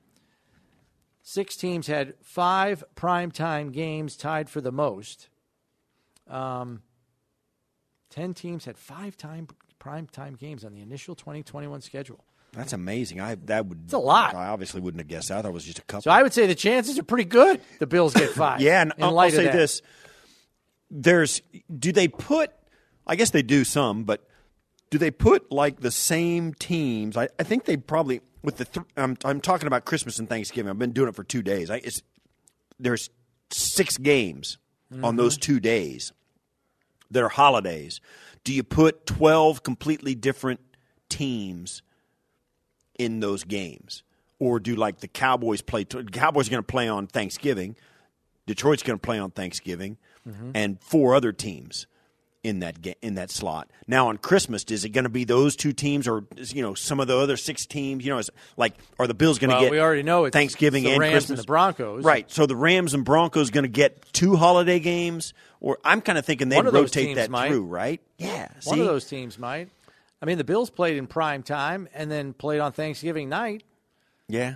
6 teams had 5 primetime games, tied for the most. 10 teams had 5 primetime games on the initial 2021 schedule. That's amazing. It's a lot. I obviously wouldn't have guessed that. I thought it was just a couple. So I would say the chances are pretty good the Bills get 5. Yeah, and I'll say this. Do they put, I guess they do some, but do they put like the same teams? I think they probably, with I'm talking about Christmas and Thanksgiving. I've been doing it for 2 days. There's 6 games on those 2 days that are holidays. Do you put 12 completely different teams in those games? Or do like the Cowboys play? The Cowboys are going to play on Thanksgiving. Detroit's going to play on Thanksgiving. And 4 other teams in that slot. Now on Christmas, is it going to be those 2 teams, or some of the other 6 teams? Are the Bills going to get? We already know it's Thanksgiving the and Rams Christmas and the Broncos, right? So the Rams and Broncos going to get 2 holiday games, or I'm kind of thinking they'd rotate that through, right? Yeah, one of those teams might. I mean, the Bills played in prime time and then played on Thanksgiving night. Yeah.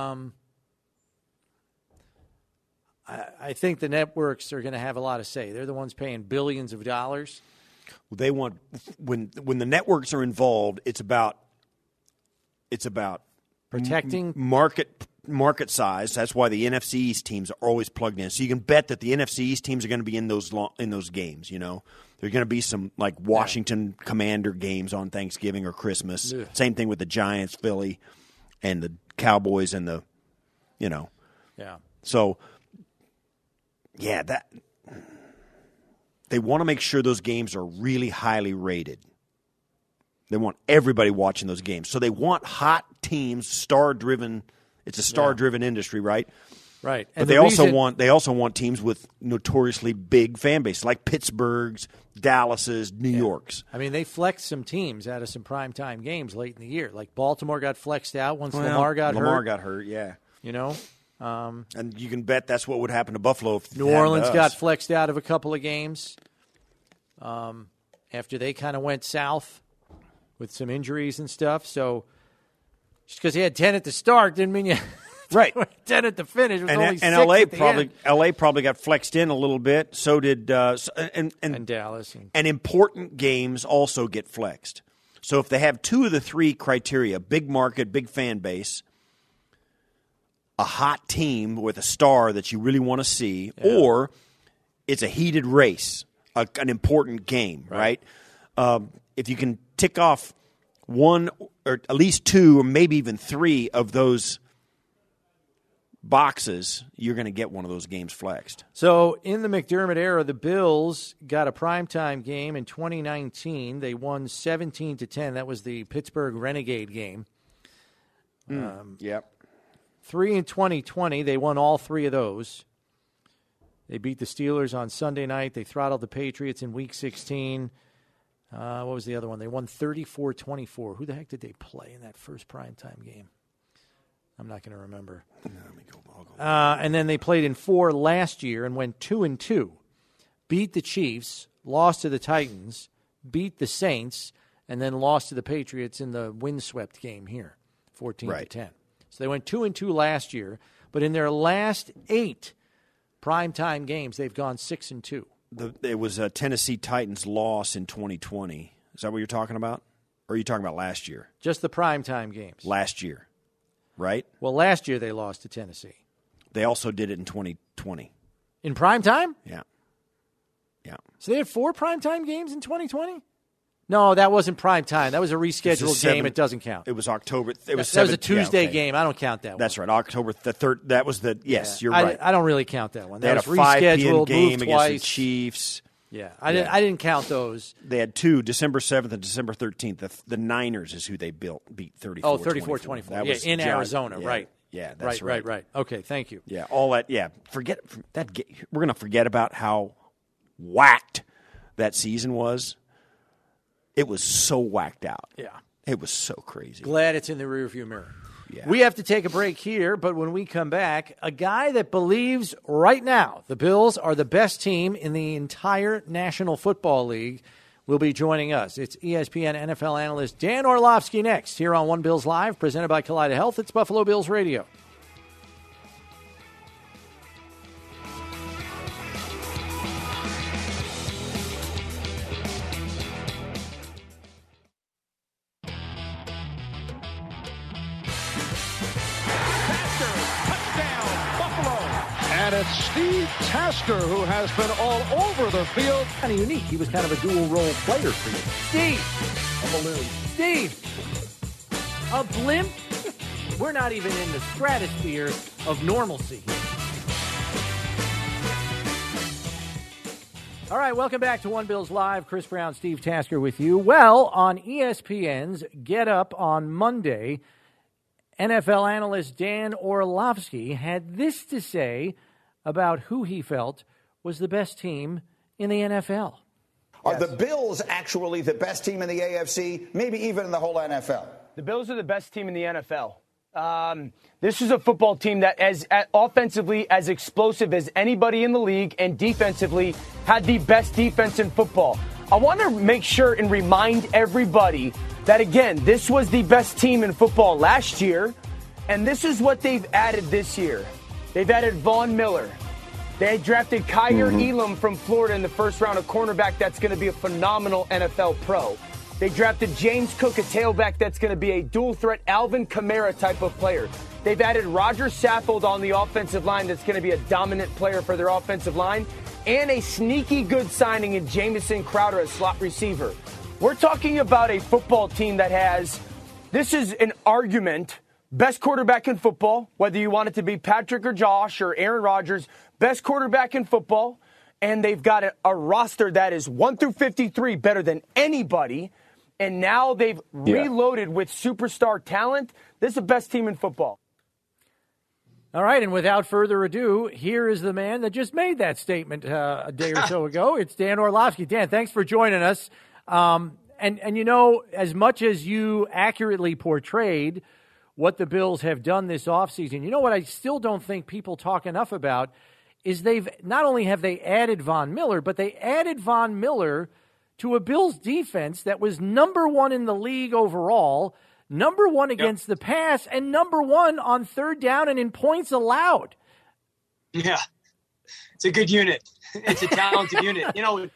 I think the networks are going to have a lot of say. They're the ones paying billions of dollars. They want when the networks are involved. It's about protecting market size. That's why the NFC East teams are always plugged in. So you can bet that the NFC East teams are going to be in those games. There's going to be some like Washington Commander games on Thanksgiving or Christmas. Yeah. Same thing with the Giants, Philly, and the Cowboys and the. Yeah. So. Yeah, they want to make sure those games are really highly rated. They want everybody watching those games. So they want hot teams, star-driven. It's a star-driven industry, right? Right. But they also want teams with notoriously big fan bases, like Pittsburgh's, Dallas's, New York's. I mean, they flexed some teams out of some primetime games late in the year. Like Baltimore got flexed out once Lamar got hurt. Lamar got hurt, yeah. And you can bet that's what would happen to Buffalo. If New Orleans got flexed out of a couple of games after they kind of went south with some injuries and stuff. So just because you had 10 at the start didn't mean you right 10 at the finish. It was only 6 LA probably got flexed in a little bit. So did and Dallas. And important games also get flexed. So if they have 2 of the 3 criteria, big market, big fan base, a hot team with a star that you really want to see, or it's a heated race, an important game, right? If you can tick off 1 or at least 2 or maybe even 3 of those boxes, you're going to get one of those games flexed. So in the McDermott era, the Bills got a primetime game in 2019. They won 17-10. That was the Pittsburgh Renegade game. Yep. 3 in 2020, they won all 3 of those. They beat the Steelers on Sunday night. They throttled the Patriots in Week 16. What was the other one? They won 34-24. Who the heck did they play in that first primetime game? I'm not going to remember. And then they played in 4 last year and went 2-2. Beat the Chiefs, lost to the Titans, beat the Saints, and then lost to the Patriots in the windswept game here, 14-10. So they went 2-2 last year, but in their last 8 primetime games, they've gone 6-2. It was a Tennessee Titans loss in 2020. Is that what you're talking about? Or are you talking about last year? Just the primetime games. Last year, right? Well, last year they lost to Tennessee. They also did it in 2020. In primetime? Yeah. Yeah. So they had 4 primetime games in 2020? No, that wasn't prime time. That was a rescheduled game. It doesn't count. It was October. That was a Tuesday game. I don't count that one. That's right. October the 3rd. That was the you're right. I don't really count that one. They That had was a 5 p.m. rescheduled, game moved against twice. the Chiefs. Yeah, I didn't count those. They had 2, December 7th and December 13th. The Niners is who they beat 34-24. Oh, 34-24. That was in Arizona, right. Yeah, that's right. Right. Okay, thank you. Yeah, all that. Yeah, forget that. We're going to forget about how whacked that season was. It was so whacked out. Yeah. It was so crazy. Glad it's in the rearview mirror. Yeah. We have to take a break here, but when we come back, a guy that believes right now the Bills are the best team in the entire National Football League will be joining us. It's ESPN NFL analyst Dan Orlovsky next here on One Bills Live, presented by Kaleida Health. It's Buffalo Bills Radio. And it's Steve Tasker who has been all over the field. Kind of unique. He was kind of a dual-role player for you. Steve! A balloon. Steve! A blimp? We're not even in the stratosphere of normalcy. All right, welcome back to One Bills Live. Chris Brown, Steve Tasker with you. Well, on ESPN's Get Up on Monday, NFL analyst Dan Orlovsky had this to say about who he felt was the best team in the NFL. Are the Bills actually the best team in the AFC, maybe even in the whole NFL? The Bills are the best team in the NFL. This is a football team that is offensively as explosive as anybody in the league and defensively had the best defense in football. I want to make sure and remind everybody that, again, this was the best team in football last year, and this is what they've added this year. They've added Von Miller. They drafted Kaiir Elam from Florida in the first round, a cornerback that's going to be a phenomenal NFL pro. They drafted James Cook, a tailback that's going to be a dual-threat Alvin Kamara type of player. They've added Roger Saffold on the offensive line that's going to be a dominant player for their offensive line, and a sneaky good signing in Jamison Crowder as slot receiver. We're talking about a football team that has, this is an argument, best quarterback in football, whether you want it to be Patrick or Josh or Aaron Rodgers, best quarterback in football, and they've got a roster that is 1 through 53 better than anybody, and now they've reloaded with superstar talent. This is the best team in football. All right, and without further ado, here is the man that just made that statement a day or so ago. It's Dan Orlovsky. Dan, thanks for joining us. And you know, as much as you accurately portrayed what the Bills have done this offseason, you know what I still don't think people talk enough about is they've not only have they added Von Miller, but they added Von Miller to a Bills defense that was number one in the league overall, number one against the pass, and number one on third down and in points allowed. Yeah, it's a good unit. It's a talented unit. You know,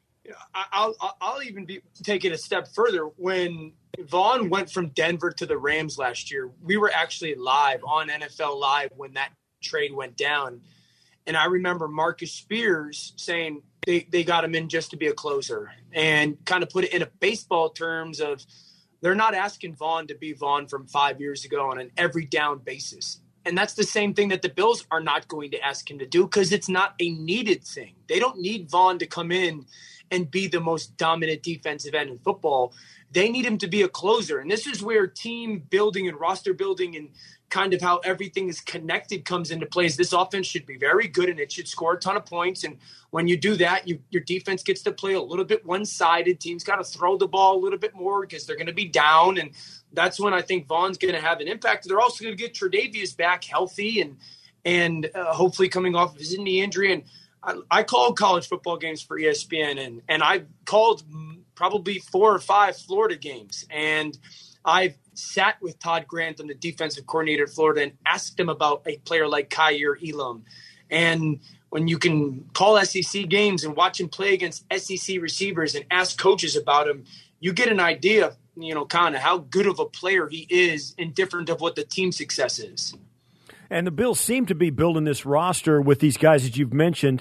I'll even take it a step further. When Vaughn went from Denver to the Rams last year, we were actually live on NFL Live when that trade went down. And I remember Marcus Spears saying they got him in just to be a closer, and kind of put it in a baseball terms of they're not asking Vaughn to be Vaughn from 5 years ago on an every down basis. And that's the same thing that the Bills are not going to ask him to do because it's not a needed thing. They don't need Vaughn to come in and be the most dominant defensive end in football. They need him to be a closer. And this is where team building and roster building and kind of how everything is connected comes into place. This offense should be very good and it should score a ton of points. And when you do that, your defense gets to play a little bit one-sided. Teams got to throw the ball a little bit more because they're going to be down. And that's when I think Vaughn's going to have an impact. They're also going to get Tre'Davious back healthy and hopefully coming off of his knee injury. And I called college football games for ESPN, and I called probably 4 or 5 Florida games. And I've sat with Todd Grantham, the defensive coordinator at Florida, and asked him about a player like Kaiir Elam. And when you can call SEC games and watch him play against SEC receivers and ask coaches about him, you get an idea of, you know, kind of how good of a player he is and different of what the team success is. And the Bills seem to be building this roster with these guys that you've mentioned.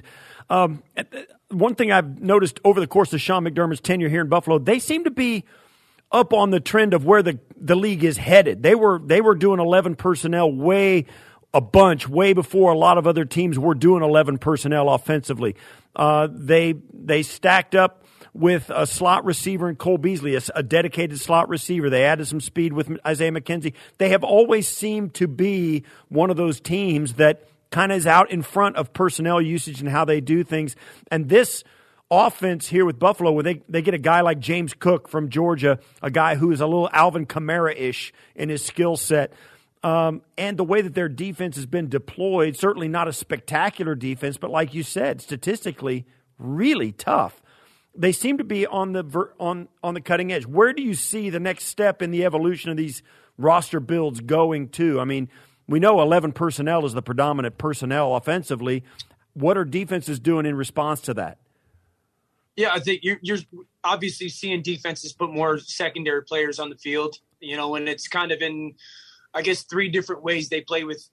One thing I've noticed over the course of Sean McDermott's tenure here in Buffalo, they seem to be up on the trend of where the league is headed. They were doing 11 personnel way before a lot of other teams were doing 11 personnel offensively. They stacked up with a slot receiver in Cole Beasley, a dedicated slot receiver. They added some speed with Isaiah McKenzie. They have always seemed to be one of those teams that kind of is out in front of personnel usage and how they do things. And this offense here with Buffalo where they get a guy like James Cook from Georgia, a guy who is a little Alvin Kamara-ish in his skill set. And the way that their defense has been deployed, certainly not a spectacular defense, but like you said, statistically really tough. They seem to be on the cutting edge. Where do you see the next step in the evolution of these roster builds going to? I mean, we know 11 personnel is the predominant personnel offensively. What are defenses doing in response to that? Yeah, I think you're obviously seeing defenses put more secondary players on the field, and it's kind of in, I guess, 3 different ways they play with,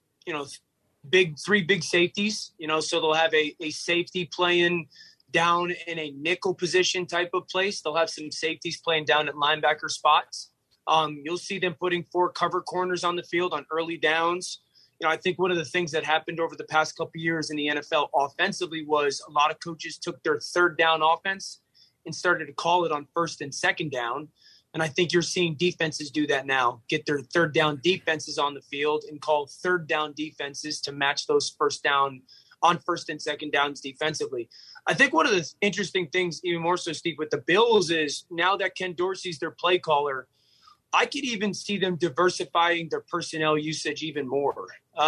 3 big safeties, so they'll have a safety playing down in a nickel position type of place. They'll have some safeties playing down at linebacker spots. You'll see them putting 4 cover corners on the field on early downs. I think one of the things that happened over the past couple of years in the NFL offensively was a lot of coaches took their third down offense and started to call it on first and second down. And I think you're seeing defenses do that now, get their third down defenses on the field and call third down defenses to match those first and second downs defensively. I think one of the interesting things, even more so, Steve, with the Bills is now that Ken Dorsey's their play caller, I could even see them diversifying their personnel usage even more.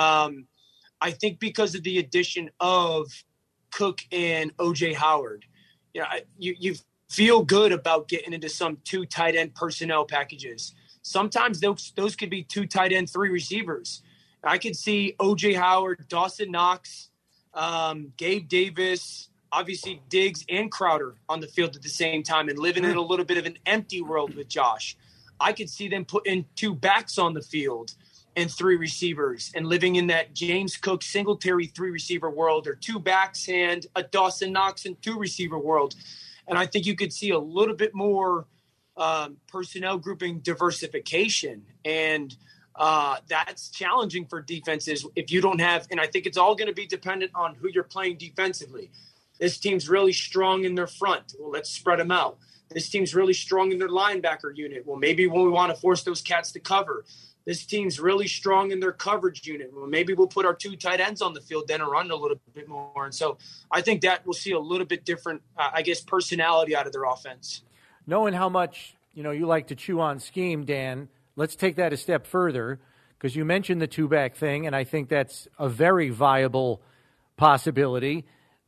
I think because of the addition of Cook and O.J. Howard, you feel good about getting into some 2 tight end personnel packages. Sometimes those could be 2 tight end, 3 receivers. I could see O.J. Howard, Dawson Knox, Gabe Davis, obviously Diggs and Crowder on the field at the same time and living in a little bit of an empty world with Josh. I could see them putting 2 backs on the field and 3 receivers and living in that James Cook Singletary 3 receiver world, or 2 backs and a Dawson Knox and 2 receiver world. And I think you could see a little bit more personnel grouping diversification. And that's challenging for defenses if you don't have, and I think it's all going to be dependent on who you're playing defensively. This team's really strong in their front. Well, let's spread them out. This team's really strong in their linebacker unit. Well, maybe we want to force those cats to cover. This team's really strong in their coverage unit. Well, maybe we'll put our 2 tight ends on the field then and run a little bit more. And so I think that we'll see a little bit different, personality out of their offense. Knowing how much, you like to chew on scheme, Dan, let's take that a step further because you mentioned the 2-back thing, and I think that's a very viable possibility.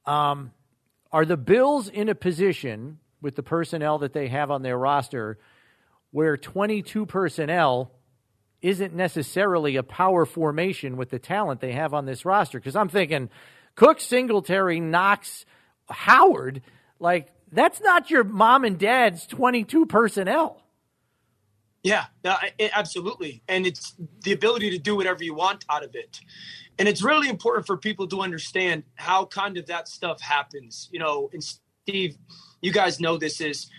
Are the Bills in a position with the personnel that they have on their roster where 22 personnel isn't necessarily a power formation with the talent they have on this roster? Because I'm thinking Cook, Singletary, Knox, Howard, that's not your mom and dad's 22 personnel. Yeah, absolutely. And it's the ability to do whatever you want out of it. And it's really important for people to understand how kind of that stuff happens. And Steve, you guys know this is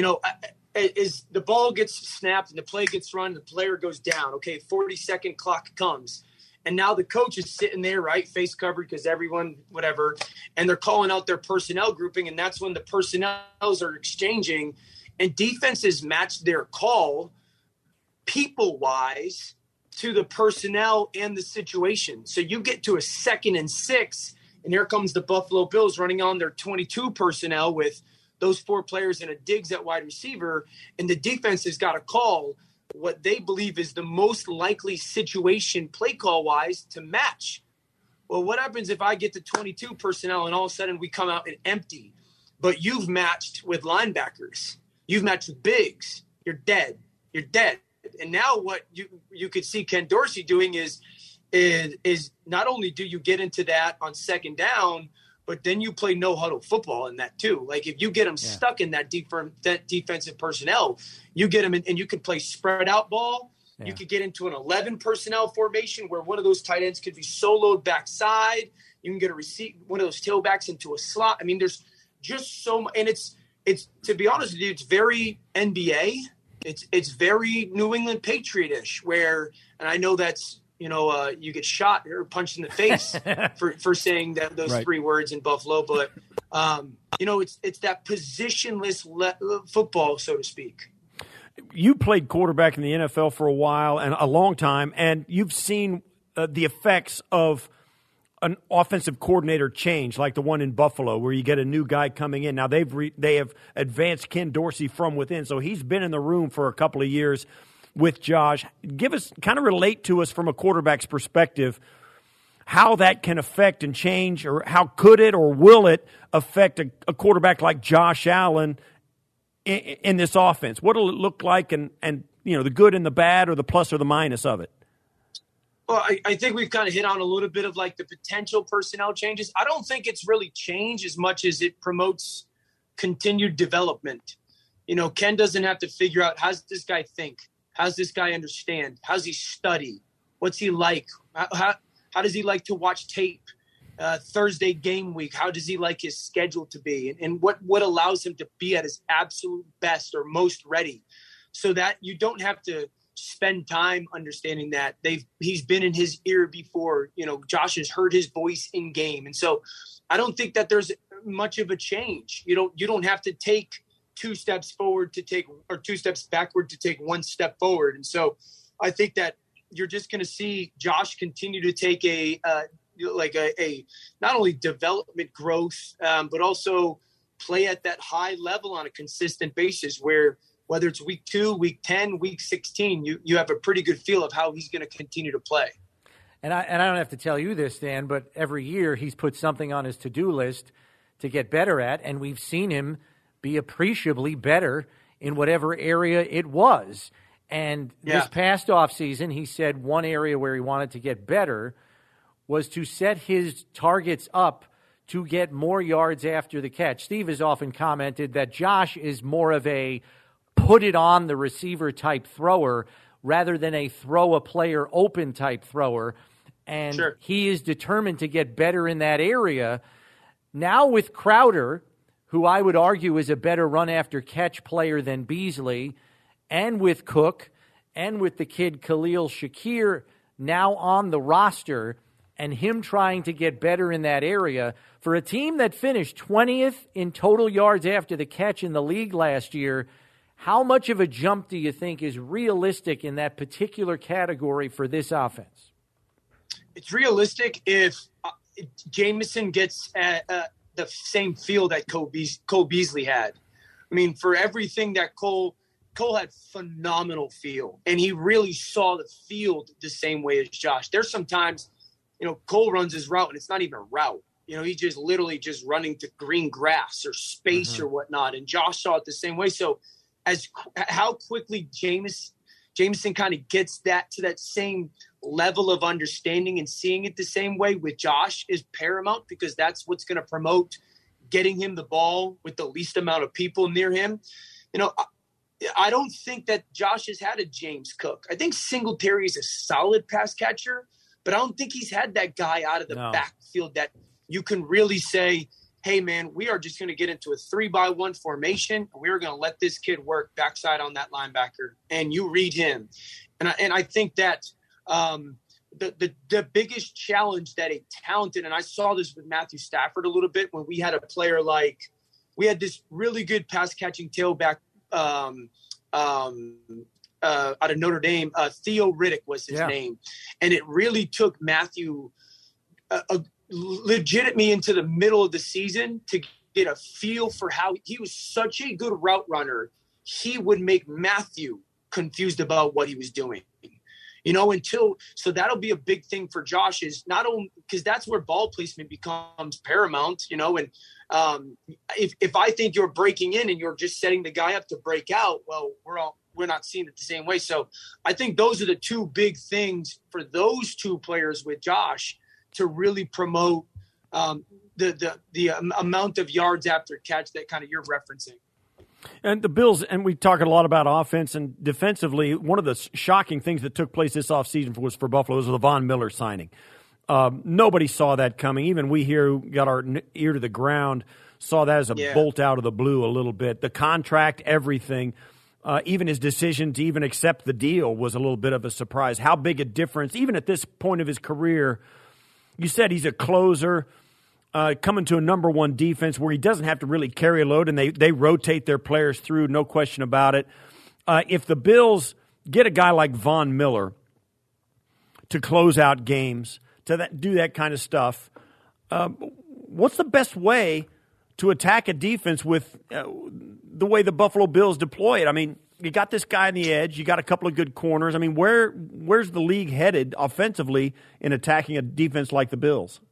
the ball gets snapped and the play gets run, the player goes down. Okay, 40-second clock comes. And now the coach is sitting there, right, face covered because everyone, whatever, and they're calling out their personnel grouping, and that's when the personnels are exchanging. And defenses match their call people-wise to the personnel and the situation. So you get to a 2nd and 6, and here comes the Buffalo Bills running on their 22 personnel with those 4 players and a Diggs at wide receiver, and the defense has got to call what they believe is the most likely situation play call-wise to match. Well, what happens if I get to 22 personnel and all of a sudden we come out and empty, but you've matched with linebackers, you've matched with bigs, you're dead. And now what you could see Ken Dorsey doing is not only do you get into that on second down, but then you play no huddle football in that too. Like if you get them stuck in that defensive personnel, you get them in, and you can play spread out ball. Yeah. You could get into an 11 personnel formation where one of those tight ends could be soloed backside. You can get one of those tailbacks into a slot. I mean, there's just so much, and it's to be honest with you, it's very NBA. It's very New England Patriot-ish where, and I know that's, you get shot or punched in the face for saying those 3 words in Buffalo, but it's that positionless football, so to speak. You played quarterback in the NFL for a while and a long time, and you've seen the effects of an offensive coordinator change like the one in Buffalo where you get a new guy coming in. Now, they have advanced Ken Dorsey from within, so he's been in the room for a couple of years with Josh. Kind of relate to us from a quarterback's perspective how that can affect and change, or how could it or will it affect a quarterback like Josh Allen in this offense? What will it look like, and the good and the bad, or the plus or the minus of it? Well, I think we've kind of hit on a little bit of like the potential personnel changes. I don't think it's really changed as much as it promotes continued development. Ken doesn't have to figure out, how's this guy think? How's this guy understand? How's he study? What's he like? How does he like to watch tape? Thursday game week, how does he like his schedule to be? And what allows him to be at his absolute best or most ready, so that you don't have to spend time understanding that he's been in his ear before. Josh has heard his voice in game. And so I don't think that there's much of a change. You don't have to take 2 steps forward or 2 steps backward to take 1 step forward. And so I think that you're just going to see Josh continue to take a not only development growth, but also play at that high level on a consistent basis, where whether it's week 2, week 10, week 16, you have a pretty good feel of how he's going to continue to play. And I don't have to tell you this, Dan, but every year he's put something on his to-do list to get better at, and we've seen him be appreciably better in whatever area it was. And this past offseason, he said one area where he wanted to get better was to set his targets up to get more yards after the catch. Steve has often commented that Josh is more of a put it on the receiver type thrower rather than a throw a player open type thrower. And he is determined to get better in that area. Now with Crowder, who I would argue is a better run after catch player than Beasley, and with Cook, and with the kid Khalil Shakir now on the roster, and him trying to get better in that area, for a team that finished 20th in total yards after the catch in the league last year, how much of a jump do you think is realistic in that particular category for this offense? It's realistic if Jameson gets the same feel that Cole Beasley had. I mean, for everything that Cole had phenomenal feel, and he really saw the field the same way as Josh. There's sometimes, Cole runs his route and it's not even a route. He's just literally just running to green grass or space or whatnot. And Josh saw it the same way. So how quickly Jameson kind of gets that to that same level of understanding and seeing it the same way with Josh is paramount, because that's what's going to promote getting him the ball with the least amount of people near him. I don't think that Josh has had a James Cook. I think Singletary is a solid pass catcher, but I don't think he's had that guy out of the backfield that you can really say, hey, man, we are just going to get into a 3-by-1 formation, and we're going to let this kid work backside on that linebacker, and you read him. And I think that the biggest challenge that a talented, and I saw this with Matthew Stafford a little bit when we had a player we had this really good pass-catching tailback out of Notre Dame, Theo Riddick was his name. And it really took Matthew legitimately into the middle of the season to get a feel for how he was such a good route runner. He would make Matthew confused about what he was doing, so that'll be a big thing for Josh, is not only because that's where ball placement becomes paramount, and if I think you're breaking in and you're just setting the guy up to break out, well, we're not seeing it the same way. So I think those are the two big things for those two players with Josh to really promote the amount of yards after catch that kind of you're referencing. And the Bills, and we talk a lot about offense and defensively, one of the shocking things that took place this offseason was for Buffalo was the Von Miller signing. Nobody saw that coming. Even we here who got our ear to the ground saw that as a bolt out of the blue a little bit. The contract, everything, even his decision to even accept the deal was a little bit of a surprise. How big a difference, even at this point of his career. You said he's a closer, coming to a number one defense where he doesn't have to really carry a load, and they rotate their players through, no question about it. If the Bills get a guy like Von Miller to close out games, to do that kind of stuff. What's the best way to attack a defense with the way the Buffalo Bills deploy it? I mean, you got this guy on the edge. You got a couple of good corners. I mean, where's the league headed offensively in attacking a defense like the Bills?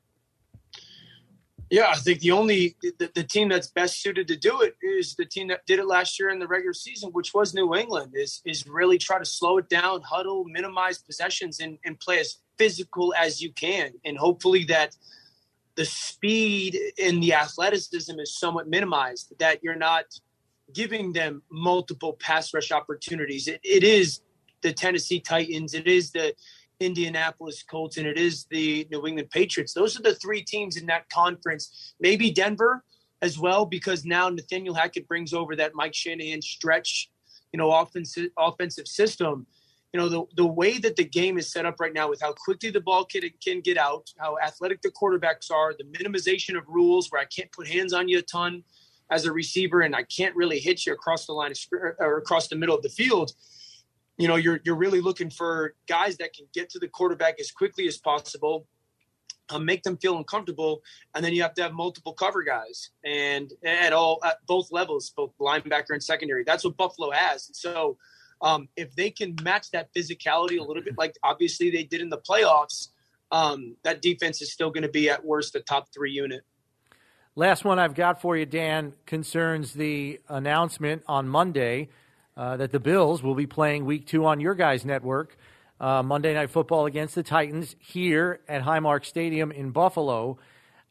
Yeah, I think the team that's best suited to do it is the team that did it last year in the regular season, which was New England, is really try to slow it down, huddle, minimize possessions, and play as physical as you can. And hopefully that the speed and the athleticism is somewhat minimized, that you're not giving them multiple pass rush opportunities. It is the Tennessee Titans. It is the Indianapolis Colts, and it is the New England Patriots. Those are the three teams in that conference. Maybe Denver as well, because now Nathaniel Hackett brings over that Mike Shanahan stretch, offensive system. The way that the game is set up right now with how quickly the ball can get out, how athletic the quarterbacks are, the minimization of rules where I can't put hands on you a ton as a receiver and I can't really hit you across the line or across the middle of the field. You're really looking for guys that can get to the quarterback as quickly as possible, make them feel uncomfortable, and then you have to have multiple cover guys and at both levels, both linebacker and secondary. That's what Buffalo has. And so if they can match that physicality a little bit, like obviously they did in the playoffs, that defense is still going to be at worst a top 3 unit. Last one I've got for you, Dan, concerns the announcement on Monday that the Bills will be playing Week 2 on your guys' network, Monday Night Football against the Titans here at Highmark Stadium in Buffalo.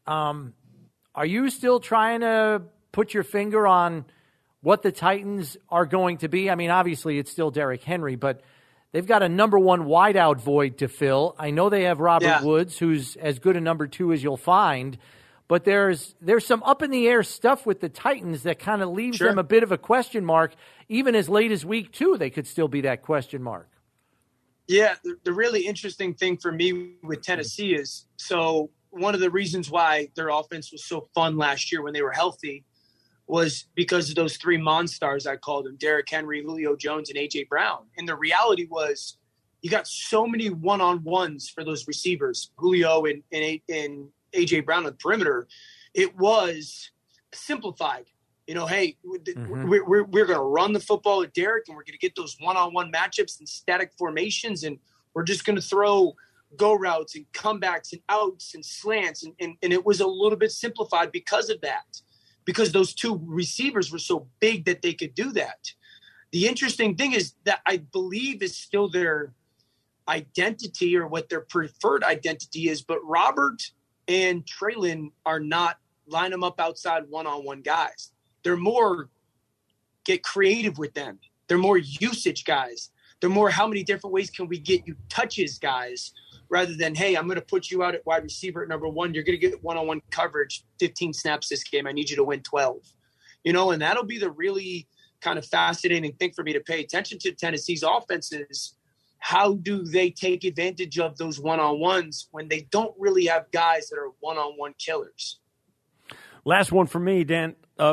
Are you still trying to put your finger on what the Titans are going to be? I mean, obviously it's still Derrick Henry, but they've got a number 1 wideout void to fill. I know they have Robert Woods, who's as good a number 2 as you'll find. But there's some up-in-the-air stuff with the Titans that kind of leaves them a bit of a question mark. Even as late as Week 2, they could still be that question mark. Yeah, the really interesting thing for me with Tennessee is, so one of the reasons why their offense was so fun last year when they were healthy was because of those 3 monsters, I called them, Derrick Henry, Julio Jones, and A.J. Brown. And the reality was you got so many one-on-ones for those receivers, Julio and A.J. Brown on the perimeter. It was simplified. Hey, we're going to run the football with Derrick, and we're going to get those one-on-one matchups and static formations, and we're just going to throw go routes and comebacks and outs and slants. And it was a little bit simplified because of that, because those 2 receivers were so big that they could do that. The interesting thing is that I believe is still their identity or what their preferred identity is, but Robert and Treylon are not line them up outside one-on-one guys. They're more get creative with them. They're more usage guys. They're more how many different ways can we get you touches guys rather than, hey, I'm going to put you out at wide receiver at number 1. You're going to get one-on-one coverage, 15 snaps this game. I need you to win 12. And that'll be the really kind of fascinating thing for me to pay attention to Tennessee's offenses. How do they take advantage of those one-on-ones when they don't really have guys that are one-on-one killers? Last one for me, Dan.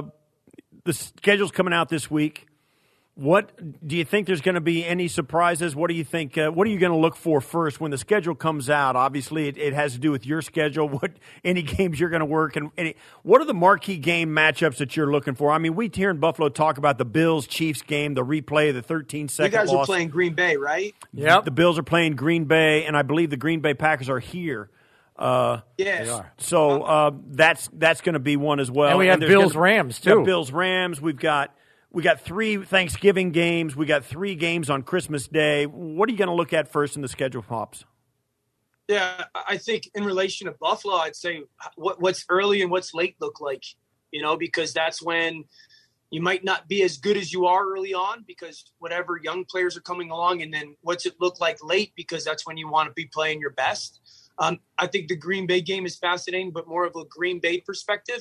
The schedule's coming out this week. What do you think there's going to be any surprises? What do you think? What are you going to look for first when the schedule comes out? Obviously, it has to do with your schedule, any games you're going to work, and what are the marquee game matchups that you're looking for? I mean, we here in Buffalo talk about the Bills-Chiefs game, the replay of the 13-second loss. You guys are playing Green Bay, right? Yeah, the Bills are playing Green Bay, and I believe the Green Bay Packers are here. Yes. They are. So that's going to be one as well. And we have Bills-Rams, too. Bills-Rams. We got 3 Thanksgiving games. We got 3 games on Christmas Day. What are you going to look at first in the schedule, Pops? Yeah, I think in relation to Buffalo, I'd say what's early and what's late look like, because that's when you might not be as good as you are early on because whatever young players are coming along, and then what's it look like late because that's when you want to be playing your best. I think the Green Bay game is fascinating, but more of a Green Bay perspective.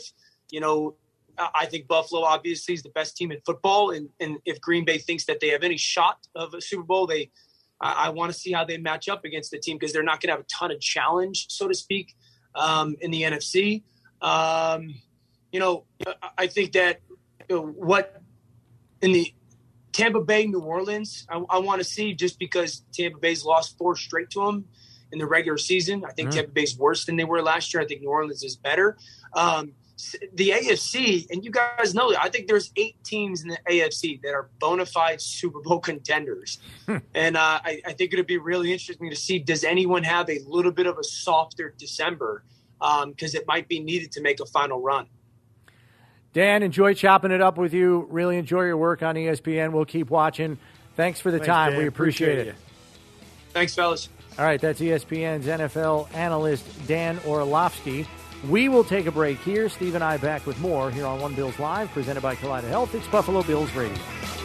I think Buffalo obviously is the best team in football, and if Green Bay thinks that they have any shot of a Super Bowl, I want to see how they match up against the team because they're not going to have a ton of challenge, so to speak, in the NFC. I think that what in the Tampa Bay, New Orleans, I want to see just because Tampa Bay's lost 4 straight to them. in the regular season. I think Tampa Bay's worse than they were last year. I think New Orleans is better. The AFC, and you guys know that, I think there's 8 teams in the AFC that are bona fide Super Bowl contenders. And I think it'd be really interesting to see, does anyone have a little bit of a softer December? Because it might be needed to make a final run. Dan, enjoy chopping it up with you. Really enjoy your work on ESPN. We'll keep watching. Thanks for the time. Dan. We appreciate it. Thanks, fellas. All right, that's ESPN's NFL analyst Dan Orlovsky. We will take a break here. Steve and I back with more here on One Bills Live, presented by Kaleida Health. It's Buffalo Bills Radio.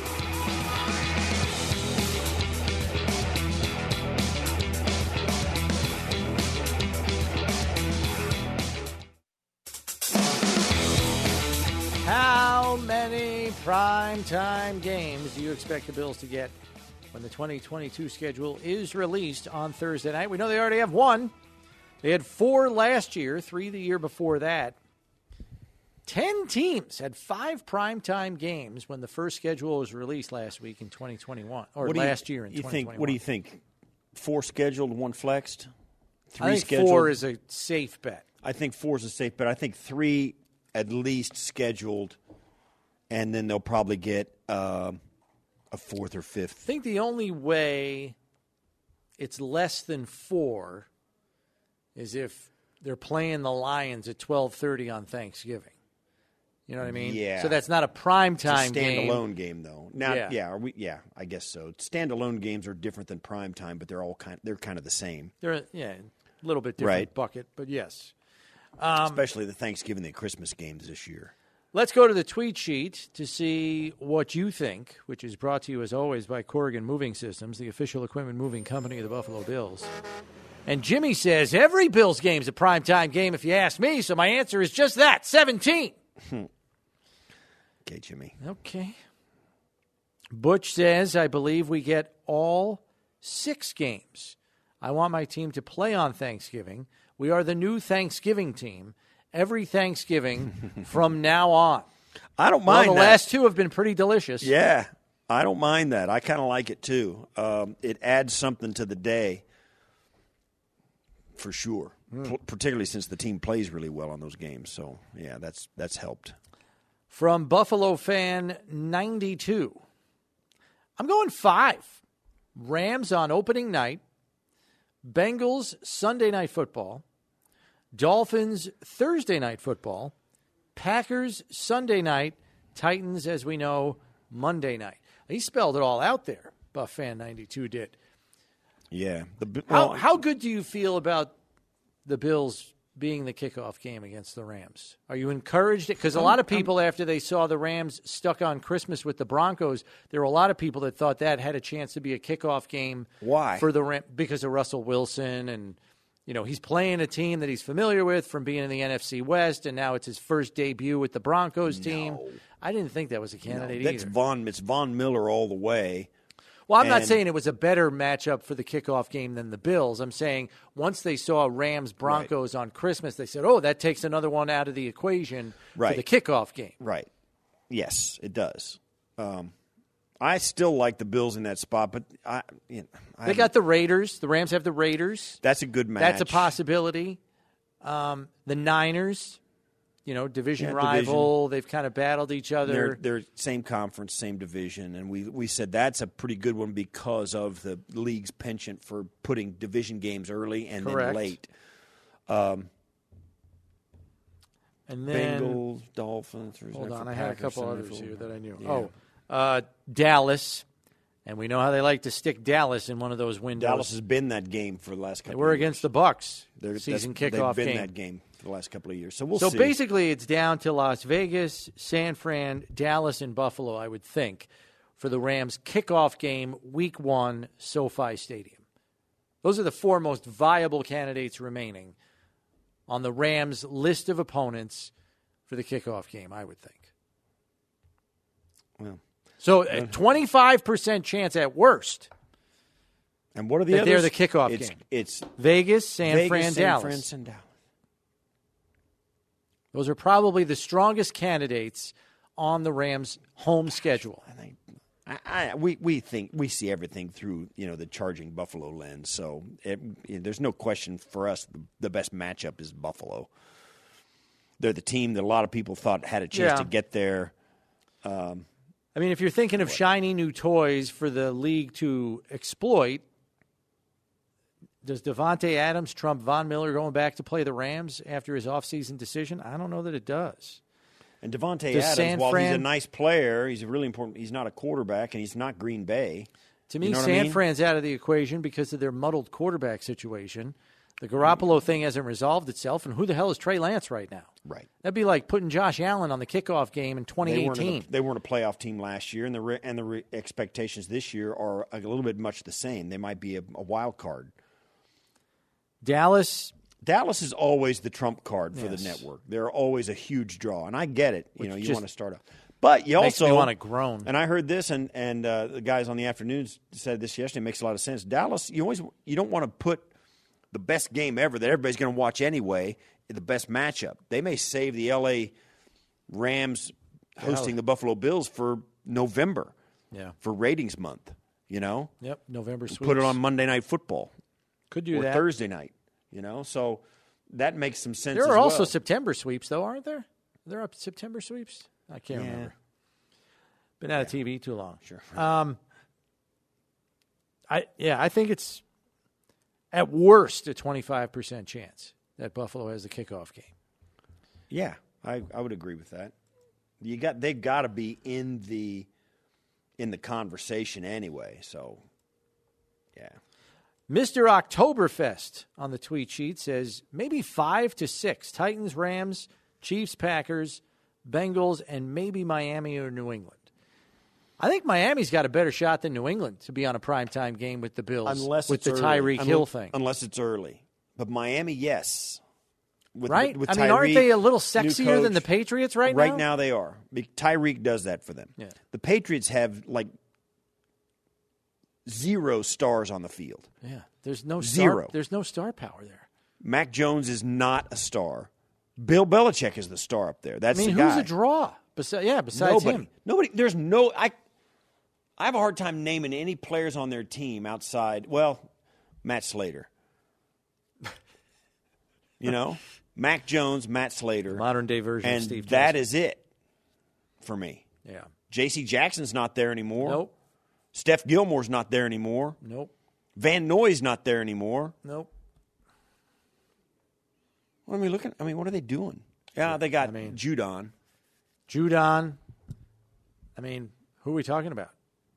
How many primetime games do you expect the Bills to get when the 2022 schedule is released on Thursday night? We know they already have one. They had 4 last year, 3 the year before that. 10 teams had 5 primetime games when the first schedule was released last week in 2021, or last year in 2021. What do you think? 4 scheduled, 1 flexed? 3 I think scheduled? 4 is a safe bet. I think 4 is a safe bet. I think 3 at least scheduled, and then they'll probably get a 4th or 5th. I think the only way it's less than 4 is if they're playing the Lions at 12:30 on Thanksgiving. You know what I mean? Yeah. So that's not a primetime game. It's a standalone game, though. Now, I guess so. Standalone games are different than primetime, but they're kind of the same. They're a little bit different bucket, but yes. Especially the Thanksgiving and Christmas games this year. Let's go to the tweet sheet to see what you think, which is brought to you, as always, by Corrigan Moving Systems, the official equipment moving company of the Buffalo Bills. And Jimmy says, every Bills game's a primetime game if you ask me, so my answer is just that, 17. Okay, Jimmy. Okay. Butch says, I believe we get all 6 games. I want my team to play on Thanksgiving. We are the new Thanksgiving team. Every Thanksgiving from now on. I don't mind that. The last 2 have been pretty delicious. Yeah, I don't mind that. I kind of like it, too. It adds something to the day, for sure, particularly since the team plays really well on those games. So, yeah, that's helped. From Buffalo Fan 92, I'm going 5. Rams on opening night, Bengals Sunday Night Football, Dolphins Thursday Night Football, Packers Sunday night, Titans, as we know, Monday night. He spelled it all out there, Buff Fan 92 did. Yeah. How good do you feel about the Bills being the kickoff game against the Rams? Are you encouraged? Because a lot of people, after they saw the Rams stuck on Christmas with the Broncos, there were a lot of people that thought that had a chance to be a kickoff game. Why? For the Rams, because of Russell Wilson, and he's playing a team that he's familiar with from being in the NFC West, and now it's his first debut with the Broncos team. I didn't think that was a candidate either. It's Von Miller all the way. Well, I'm not saying it was a better matchup for the kickoff game than the Bills. I'm saying once they saw Rams-Broncos on Christmas, they said, that takes another one out of the equation for the kickoff game. Right. Yes, it does. I still like the Bills in that spot, but they got the Raiders. The Rams have the Raiders. That's a good match. That's a possibility. The Niners, division rival. They've kind of battled each other. They're same conference, same division, and we said that's a pretty good one because of the league's penchant for putting division games early and then late. And then Bengals, Dolphins. Hold on, I had a couple others here that I knew. Yeah. Dallas, and we know how they like to stick Dallas in one of those windows. Dallas has been that game for the last couple of years. They were against the Bucs, season kickoff game. They've been that game for the last couple of years. So we'll see. So basically it's down to Las Vegas, San Fran, Dallas, and Buffalo, I would think, for the Rams kickoff game, Week 1, SoFi Stadium. Those are the 4 most viable candidates remaining on the Rams' list of opponents for the kickoff game, I would think. Well, so a 25% chance at worst. And what are the others? They're the kickoff game. It's Vegas, San Fran, Dallas. Those are probably the strongest candidates on the Rams' home schedule. We see everything through the charging Buffalo lens. So there's no question for us the best matchup is Buffalo. They're the team that a lot of people thought had a chance to get there. I mean, if you're thinking of shiny new toys for the league to exploit, does Davante Adams trump Von Miller going back to play the Rams after his offseason decision? I don't know that it does. And Davante Adams, while he's a nice player, he's really important. He's not a quarterback, and he's not Green Bay. To me, San Fran's out of the equation because of their muddled quarterback situation. The Garoppolo thing hasn't resolved itself, and who the hell is Trey Lance right now? Right. That'd be like putting Josh Allen on the kickoff game in 2018. They weren't a playoff team last year, and the expectations this year are a little bit much the same. They might be a wild card. Dallas is always the trump card for the network. They're always a huge draw, and I get it. You want to start off. But you also makes me want to groan. And I heard this, and the guys on the afternoons said this yesterday. It makes a lot of sense. Dallas, you don't want to put the best game ever that everybody's going to watch anyway, the best matchup. They may save the L.A. Rams hosting the Buffalo Bills for November, for ratings month. Yep, November sweeps. Put it on Monday Night Football. Could do or that. Thursday night, so that makes some sense. There are also September sweeps, though, aren't there? There are September sweeps. I can't remember. Been out of TV too long. Sure. I think it's at worst a 25% chance that Buffalo has the kickoff game. Yeah, I would agree with that. They've got to be in the conversation anyway. So, yeah. Mr. Oktoberfest on the tweet sheet says maybe 5-6. Titans, Rams, Chiefs, Packers, Bengals, and maybe Miami or New England. I think Miami's got a better shot than New England to be on a primetime game with the Bills, with the Tyreek Hill thing. Unless it's early. But Miami, yes. With Tyreek, aren't they a little sexier than the Patriots right now? Right now they are. Tyreek does that for them. Yeah. The Patriots have, 0 stars on the field. Yeah, there's no Zero. There's no star power there. Mac Jones is not a star. Bill Belichick is the star up there. That's the guy. Who's a draw? Besides Nobody. him. Nobody. There's no. I have a hard time naming any players on their team outside. Well, Matt Slater. Mac Jones, Matt Slater, modern day version of Steve. And that is it for me. Yeah. J.C. Jackson's not there anymore. Nope. Steph Gilmore's not there anymore. Nope. Van Noy's not there anymore. Nope. What are we looking? What are they doing? Yeah, they got Judon. Who are we talking about?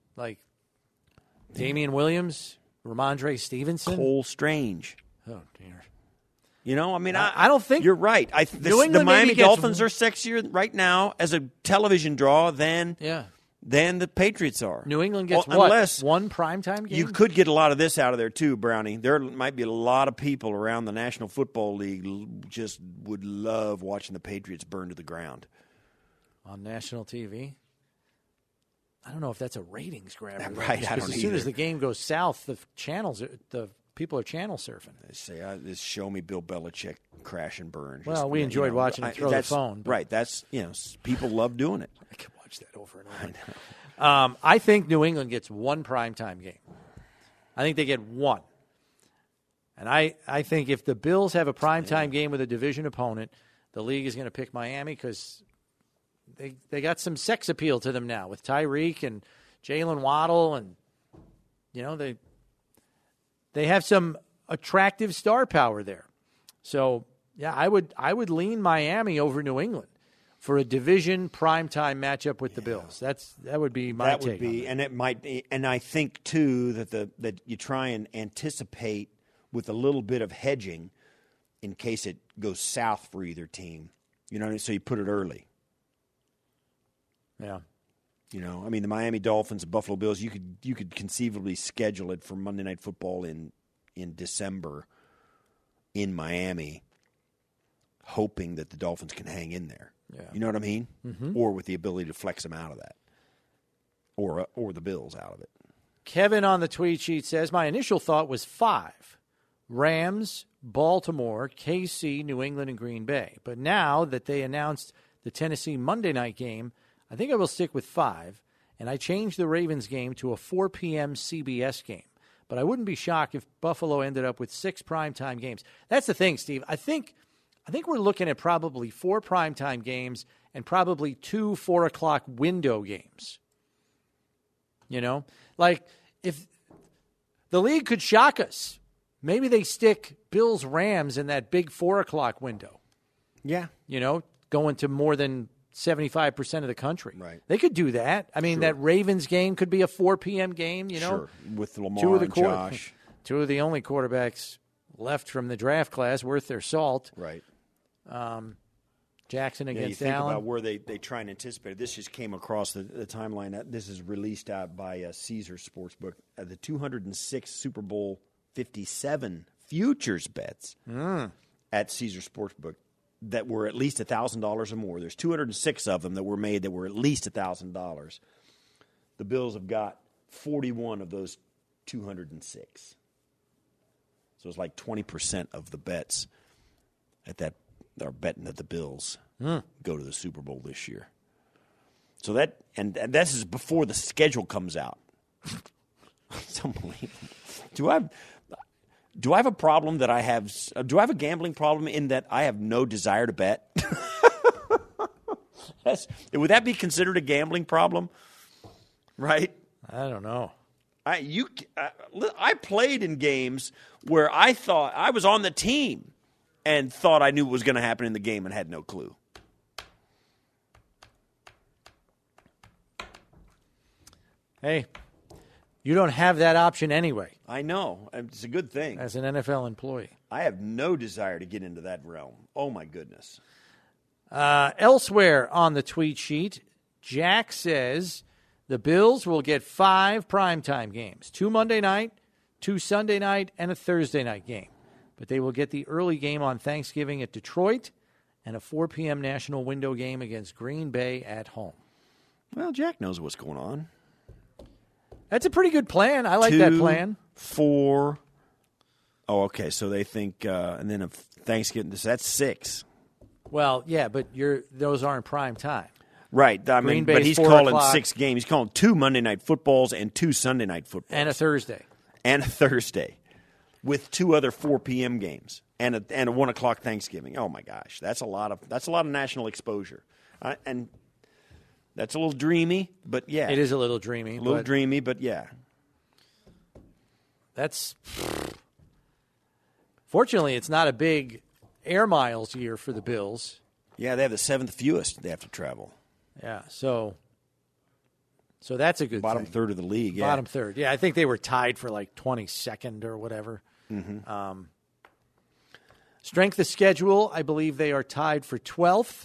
Damian Williams, Ramondre Stevenson, Cole Strange. Oh dear. I don't think you're right. The Miami Dolphins are sexier right now as a television draw than the Patriots are. New England gets unless one primetime game? You could get a lot of this out of there too, Brownie. There might be a lot of people around the National Football League just would love watching the Patriots burn to the ground. On national TV? I don't know if that's a ratings grabber. Right, I don't As soon as the game goes south, the people are channel surfing. They say, "Just show me Bill Belichick crash and burn." Well, we enjoyed watching him throw the phone. Right, that's people love doing it. I could watch that over and over. I think New England gets one primetime game. I think they get one. And I think if the Bills have a primetime game with a division opponent, the league is going to pick Miami because they got some sex appeal to them now with Tyreek and Jalen Waddle, and they have some attractive star power there. So yeah, I would lean Miami over New England for a division primetime matchup with the Bills. That would be my take. That would be, and it might be, and I think too that you try and anticipate with a little bit of hedging in case it goes south for either team. So you put it early. Yeah. The Miami Dolphins and Buffalo Bills, you could conceivably schedule it for Monday Night Football in December in Miami, hoping that the Dolphins can hang in there. Yeah. You know what I mean? Mm-hmm. Or with the ability to flex them out of that. Or the Bills out of it. Kevin on the tweet sheet says, my initial thought was 5. Rams, Baltimore, KC, New England, and Green Bay. But now that they announced the Tennessee Monday night game, I think I will stick with 5 and I changed the Ravens game to a 4 p.m. CBS game. But I wouldn't be shocked if Buffalo ended up with 6 primetime games. That's the thing, Steve. I think we're looking at probably 4 primetime games and probably 2 4 o'clock window games. You know? Like, if the league could shock us, maybe they stick Bills-Rams in that big 4 o'clock window. Yeah. You know, going to more than 75% of the country. Right. They could do that. I mean, that Ravens game could be a 4 p.m. game, you know. Sure. With Lamar and Josh. 2 of the only quarterbacks left from the draft class worth their salt. Right. Jackson against you think Allen. about where they try and anticipate it. This just came across the timeline. This is released out by Caesar Sportsbook. The 206 Super Bowl 57 futures bets at Caesar Sportsbook that were at least $1,000 or more. There's 206 of them that were made that were at least $1,000. The Bills have got 41 of those 206. So it's like 20% of the bets at that are betting that the Bills go to the Super Bowl this year. So that and this is before the schedule comes out. It's unbelievable. Do I have a problem that I have? Do I have a gambling problem in that I have no desire to bet? Would that be considered a gambling problem? Right? I don't know. I played in games where I thought I was on the team and thought I knew what was going to happen in the game and had no clue. Hey, you don't have that option anyway. I know. It's a good thing. As an NFL employee. I have no desire to get into that realm. Oh, my goodness. Elsewhere on the tweet sheet, Jack says the Bills will get 5 primetime games, 2 Monday night, 2 Sunday night, and a Thursday night game. But they will get the early game on Thanksgiving at Detroit and a 4 p.m. national window game against Green Bay at home. Well, Jack knows what's going on. That's a pretty good plan. I like that plan. 4. Oh, okay. So they think, and then if Thanksgiving, that's 6. Well, yeah, but those aren't prime time. Right. I mean, but he's calling 6 games. He's calling 2 Monday night footballs and 2 Sunday night footballs. And a Thursday. With 2 other 4 p.m. games and a 1 o'clock Thanksgiving. Oh my gosh, that's a lot of national exposure, and that's a little dreamy, but yeah, it is a little dreamy. But yeah, that's fortunately it's not a big air miles year for the Bills. Yeah, they have the 7th fewest they have to travel. Yeah, so that's a good bottom thing. third of the league. Yeah. Bottom third. Yeah, I think they were tied for like 22nd or whatever. Mm-hmm. Strength of schedule, I believe they are tied for 12th.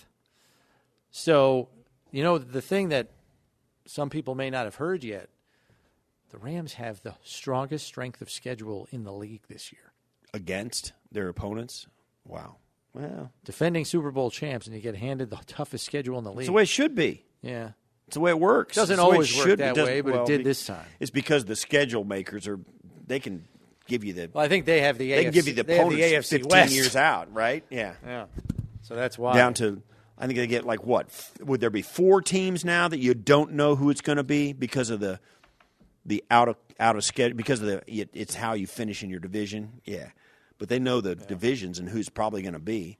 So, you know, the thing that some people may not have heard yet, the Rams have the strongest strength of schedule in the league this year. Against their opponents? Wow. Well, defending Super Bowl champs, and you get handed the toughest schedule in the league. It's the way it should be. Yeah. It's the way it works. Doesn't always work that way, but it did this time. It's because the schedule makers they can give you the. Well, I think they have the AFC. They can give you the opponents the AFC 15 West. years out, right? Yeah. Yeah. So that's why. Down to, I think they get like what? Would there be 4 teams now that you don't know who it's going to be because of the out of schedule, because of it's how you finish in your division? Yeah. But they know the divisions and who's probably going to be.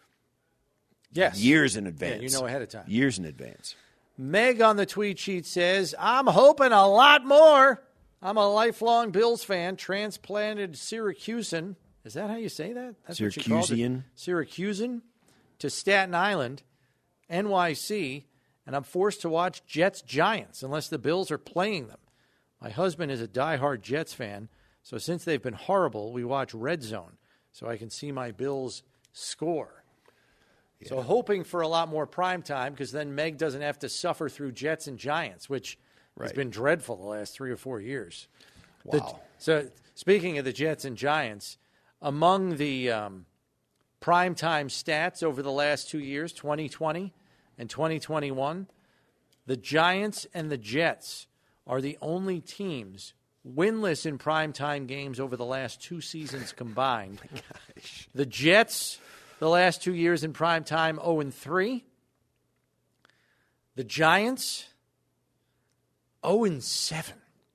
Yes. Years in advance. Yeah, you know ahead of time. Years in advance. Meg on the tweet sheet says, I'm hoping a lot more. I'm a lifelong Bills fan, transplanted Syracusan. Is that how you say that? That's what you called it. Syracusan to Staten Island, NYC, and I'm forced to watch Jets-Giants unless the Bills are playing them. My husband is a diehard Jets fan, so since they've been horrible, we watch Red Zone so I can see my Bills score. Yeah. So hoping for a lot more prime time because then Meg doesn't have to suffer through Jets and Giants, which has been dreadful the last 3 or 4 years. Wow. So speaking of the Jets and Giants, among the prime time stats over the last 2 years, 2020 and 2021, the Giants and the Jets are the only teams winless in primetime games over the last 2 seasons combined. Oh my gosh. The Jets, the last 2 years in primetime, 0-3. The Giants, 0-7.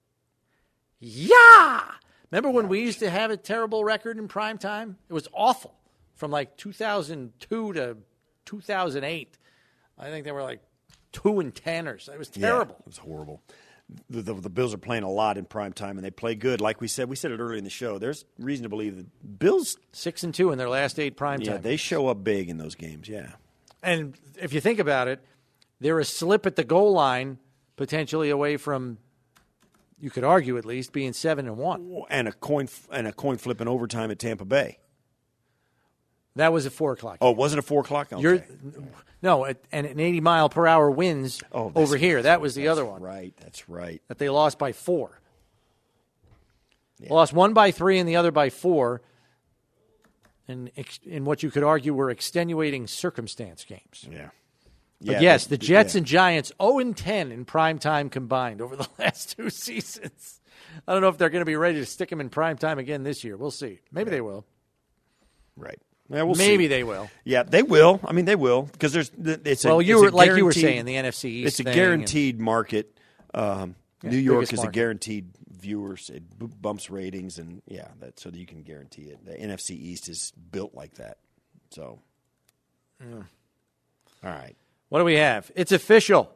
Yeah! Remember when we used to have a terrible record in prime time? It was awful. From like 2002 to 2008. I think they were like 2-10 or so. It was terrible. Yeah, it was horrible. The Bills are playing a lot in prime time, and they play good. Like we said it earlier in the show. There's reason to believe the Bills 6-2 in their last 8 prime time. Yeah, they show up big in those games. Yeah, and if you think about it, they're a slip at the goal line, potentially away from, you could argue at least, being 7-1, and a coin flip in overtime at Tampa Bay. That was at 4:00. Oh, was it a 4:00? Okay. And an 80-mile-per-hour winds over here. That was the other one. Right, that's right. That they lost by 4. Yeah. Lost one by 3 and the other by 4. In what you could argue were extenuating circumstance games. Yeah. But yes, the Jets and Giants 0-10 in primetime combined over the last 2 seasons. I don't know if they're going to be ready to stick them in primetime again this year. We'll see. Maybe they will. Right. Yeah, we'll Maybe see. they will. Yeah, they will. I mean, they will because you were saying the NFC East. It's a guaranteed market. New York is a guaranteed viewers. It bumps ratings, and so that you can guarantee it. The NFC East is built like that. So, all right. What do we have? It's official.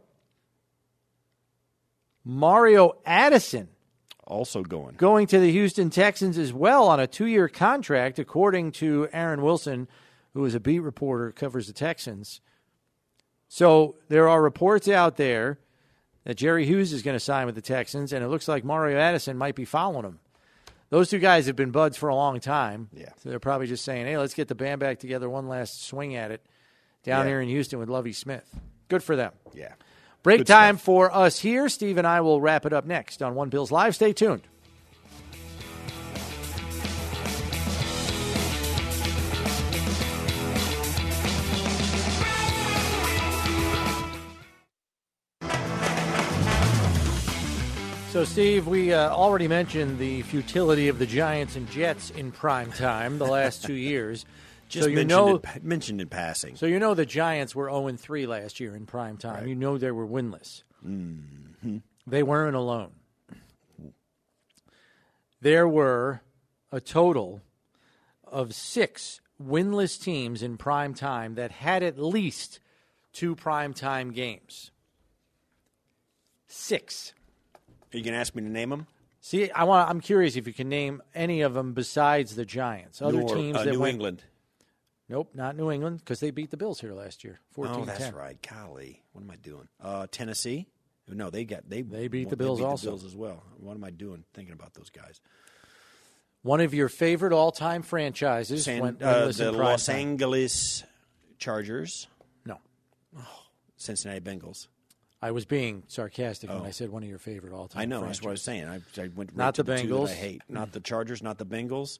Mario Addison. Also going to the Houston Texans as well on a 2-year contract, according to Aaron Wilson, who is a beat reporter, covers the Texans. So there are reports out there that Jerry Hughes is going to sign with the Texans, and it looks like Mario Addison might be following him. Those two guys have been buds for a long time. Yeah. So they're probably just saying, hey, let's get the band back together, one last swing at it down here in Houston with Lovie Smith. Good for them. Yeah. Break Good time stuff. for us here. Steve and I will wrap it up next on One Bills Live. Stay tuned. So, Steve, we already mentioned the futility of the Giants and Jets in prime time the last 2 years. Just mentioned in passing. So you know the Giants were 0-3 last year in prime time. Right. You know they were winless. Mm-hmm. They weren't alone. There were a total of 6 winless teams in prime time that had at least 2 prime time games. 6. Are you going to ask me to name them? See, I'm curious if you can name any of them besides the Giants. Other teams that New England. Nope, not New England, because they beat the Bills here last year, 14-10. Oh, that's right. Golly, what am I doing? Tennessee? No, they beat the Bills they beat also. The Bills as well. What am I doing? Thinking about those guys. One of your favorite all-time franchises went the Los Angeles Chargers. No. Cincinnati Bengals. I was being sarcastic when I said one of your favorite all-time I know, franchises. that's what I was saying. I went right not to the Bengals. Two that I hate. Not the Chargers, not the Bengals.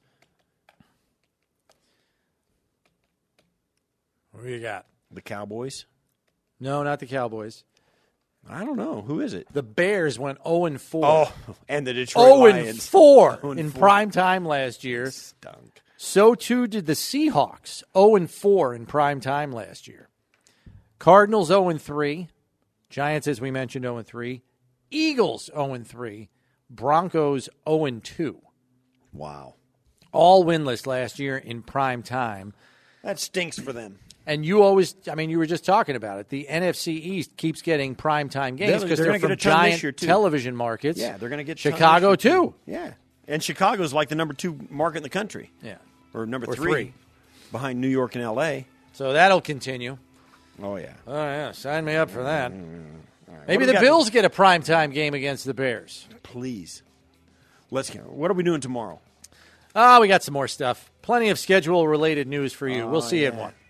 What do you got? The Cowboys? No, not the Cowboys. I don't know. Who is it? The Bears went 0-4. Oh, and the Detroit Lions. 0-4 in prime time last year. Stunk. So, too, did the Seahawks. 0-4 in prime time last year. Cardinals 0-3. Giants, as we mentioned, 0-3. Eagles 0-3. Broncos 0-2. Wow. All winless last year in prime time. That stinks for them. And you always, you were just talking about it. The NFC East keeps getting primetime games because they're from giant television markets. Yeah, they're going to get Chicago, too. Yeah. And Chicago's like the number 2 market in the country. Yeah. Or number 3 behind New York and L.A. So that'll continue. Oh, yeah. Oh, yeah. Sign me up for that. Right. Maybe the Bills get a primetime game against the Bears. Please. Let's go. What are we doing tomorrow? We got some more stuff. Plenty of schedule-related news for you. We'll see you at 1.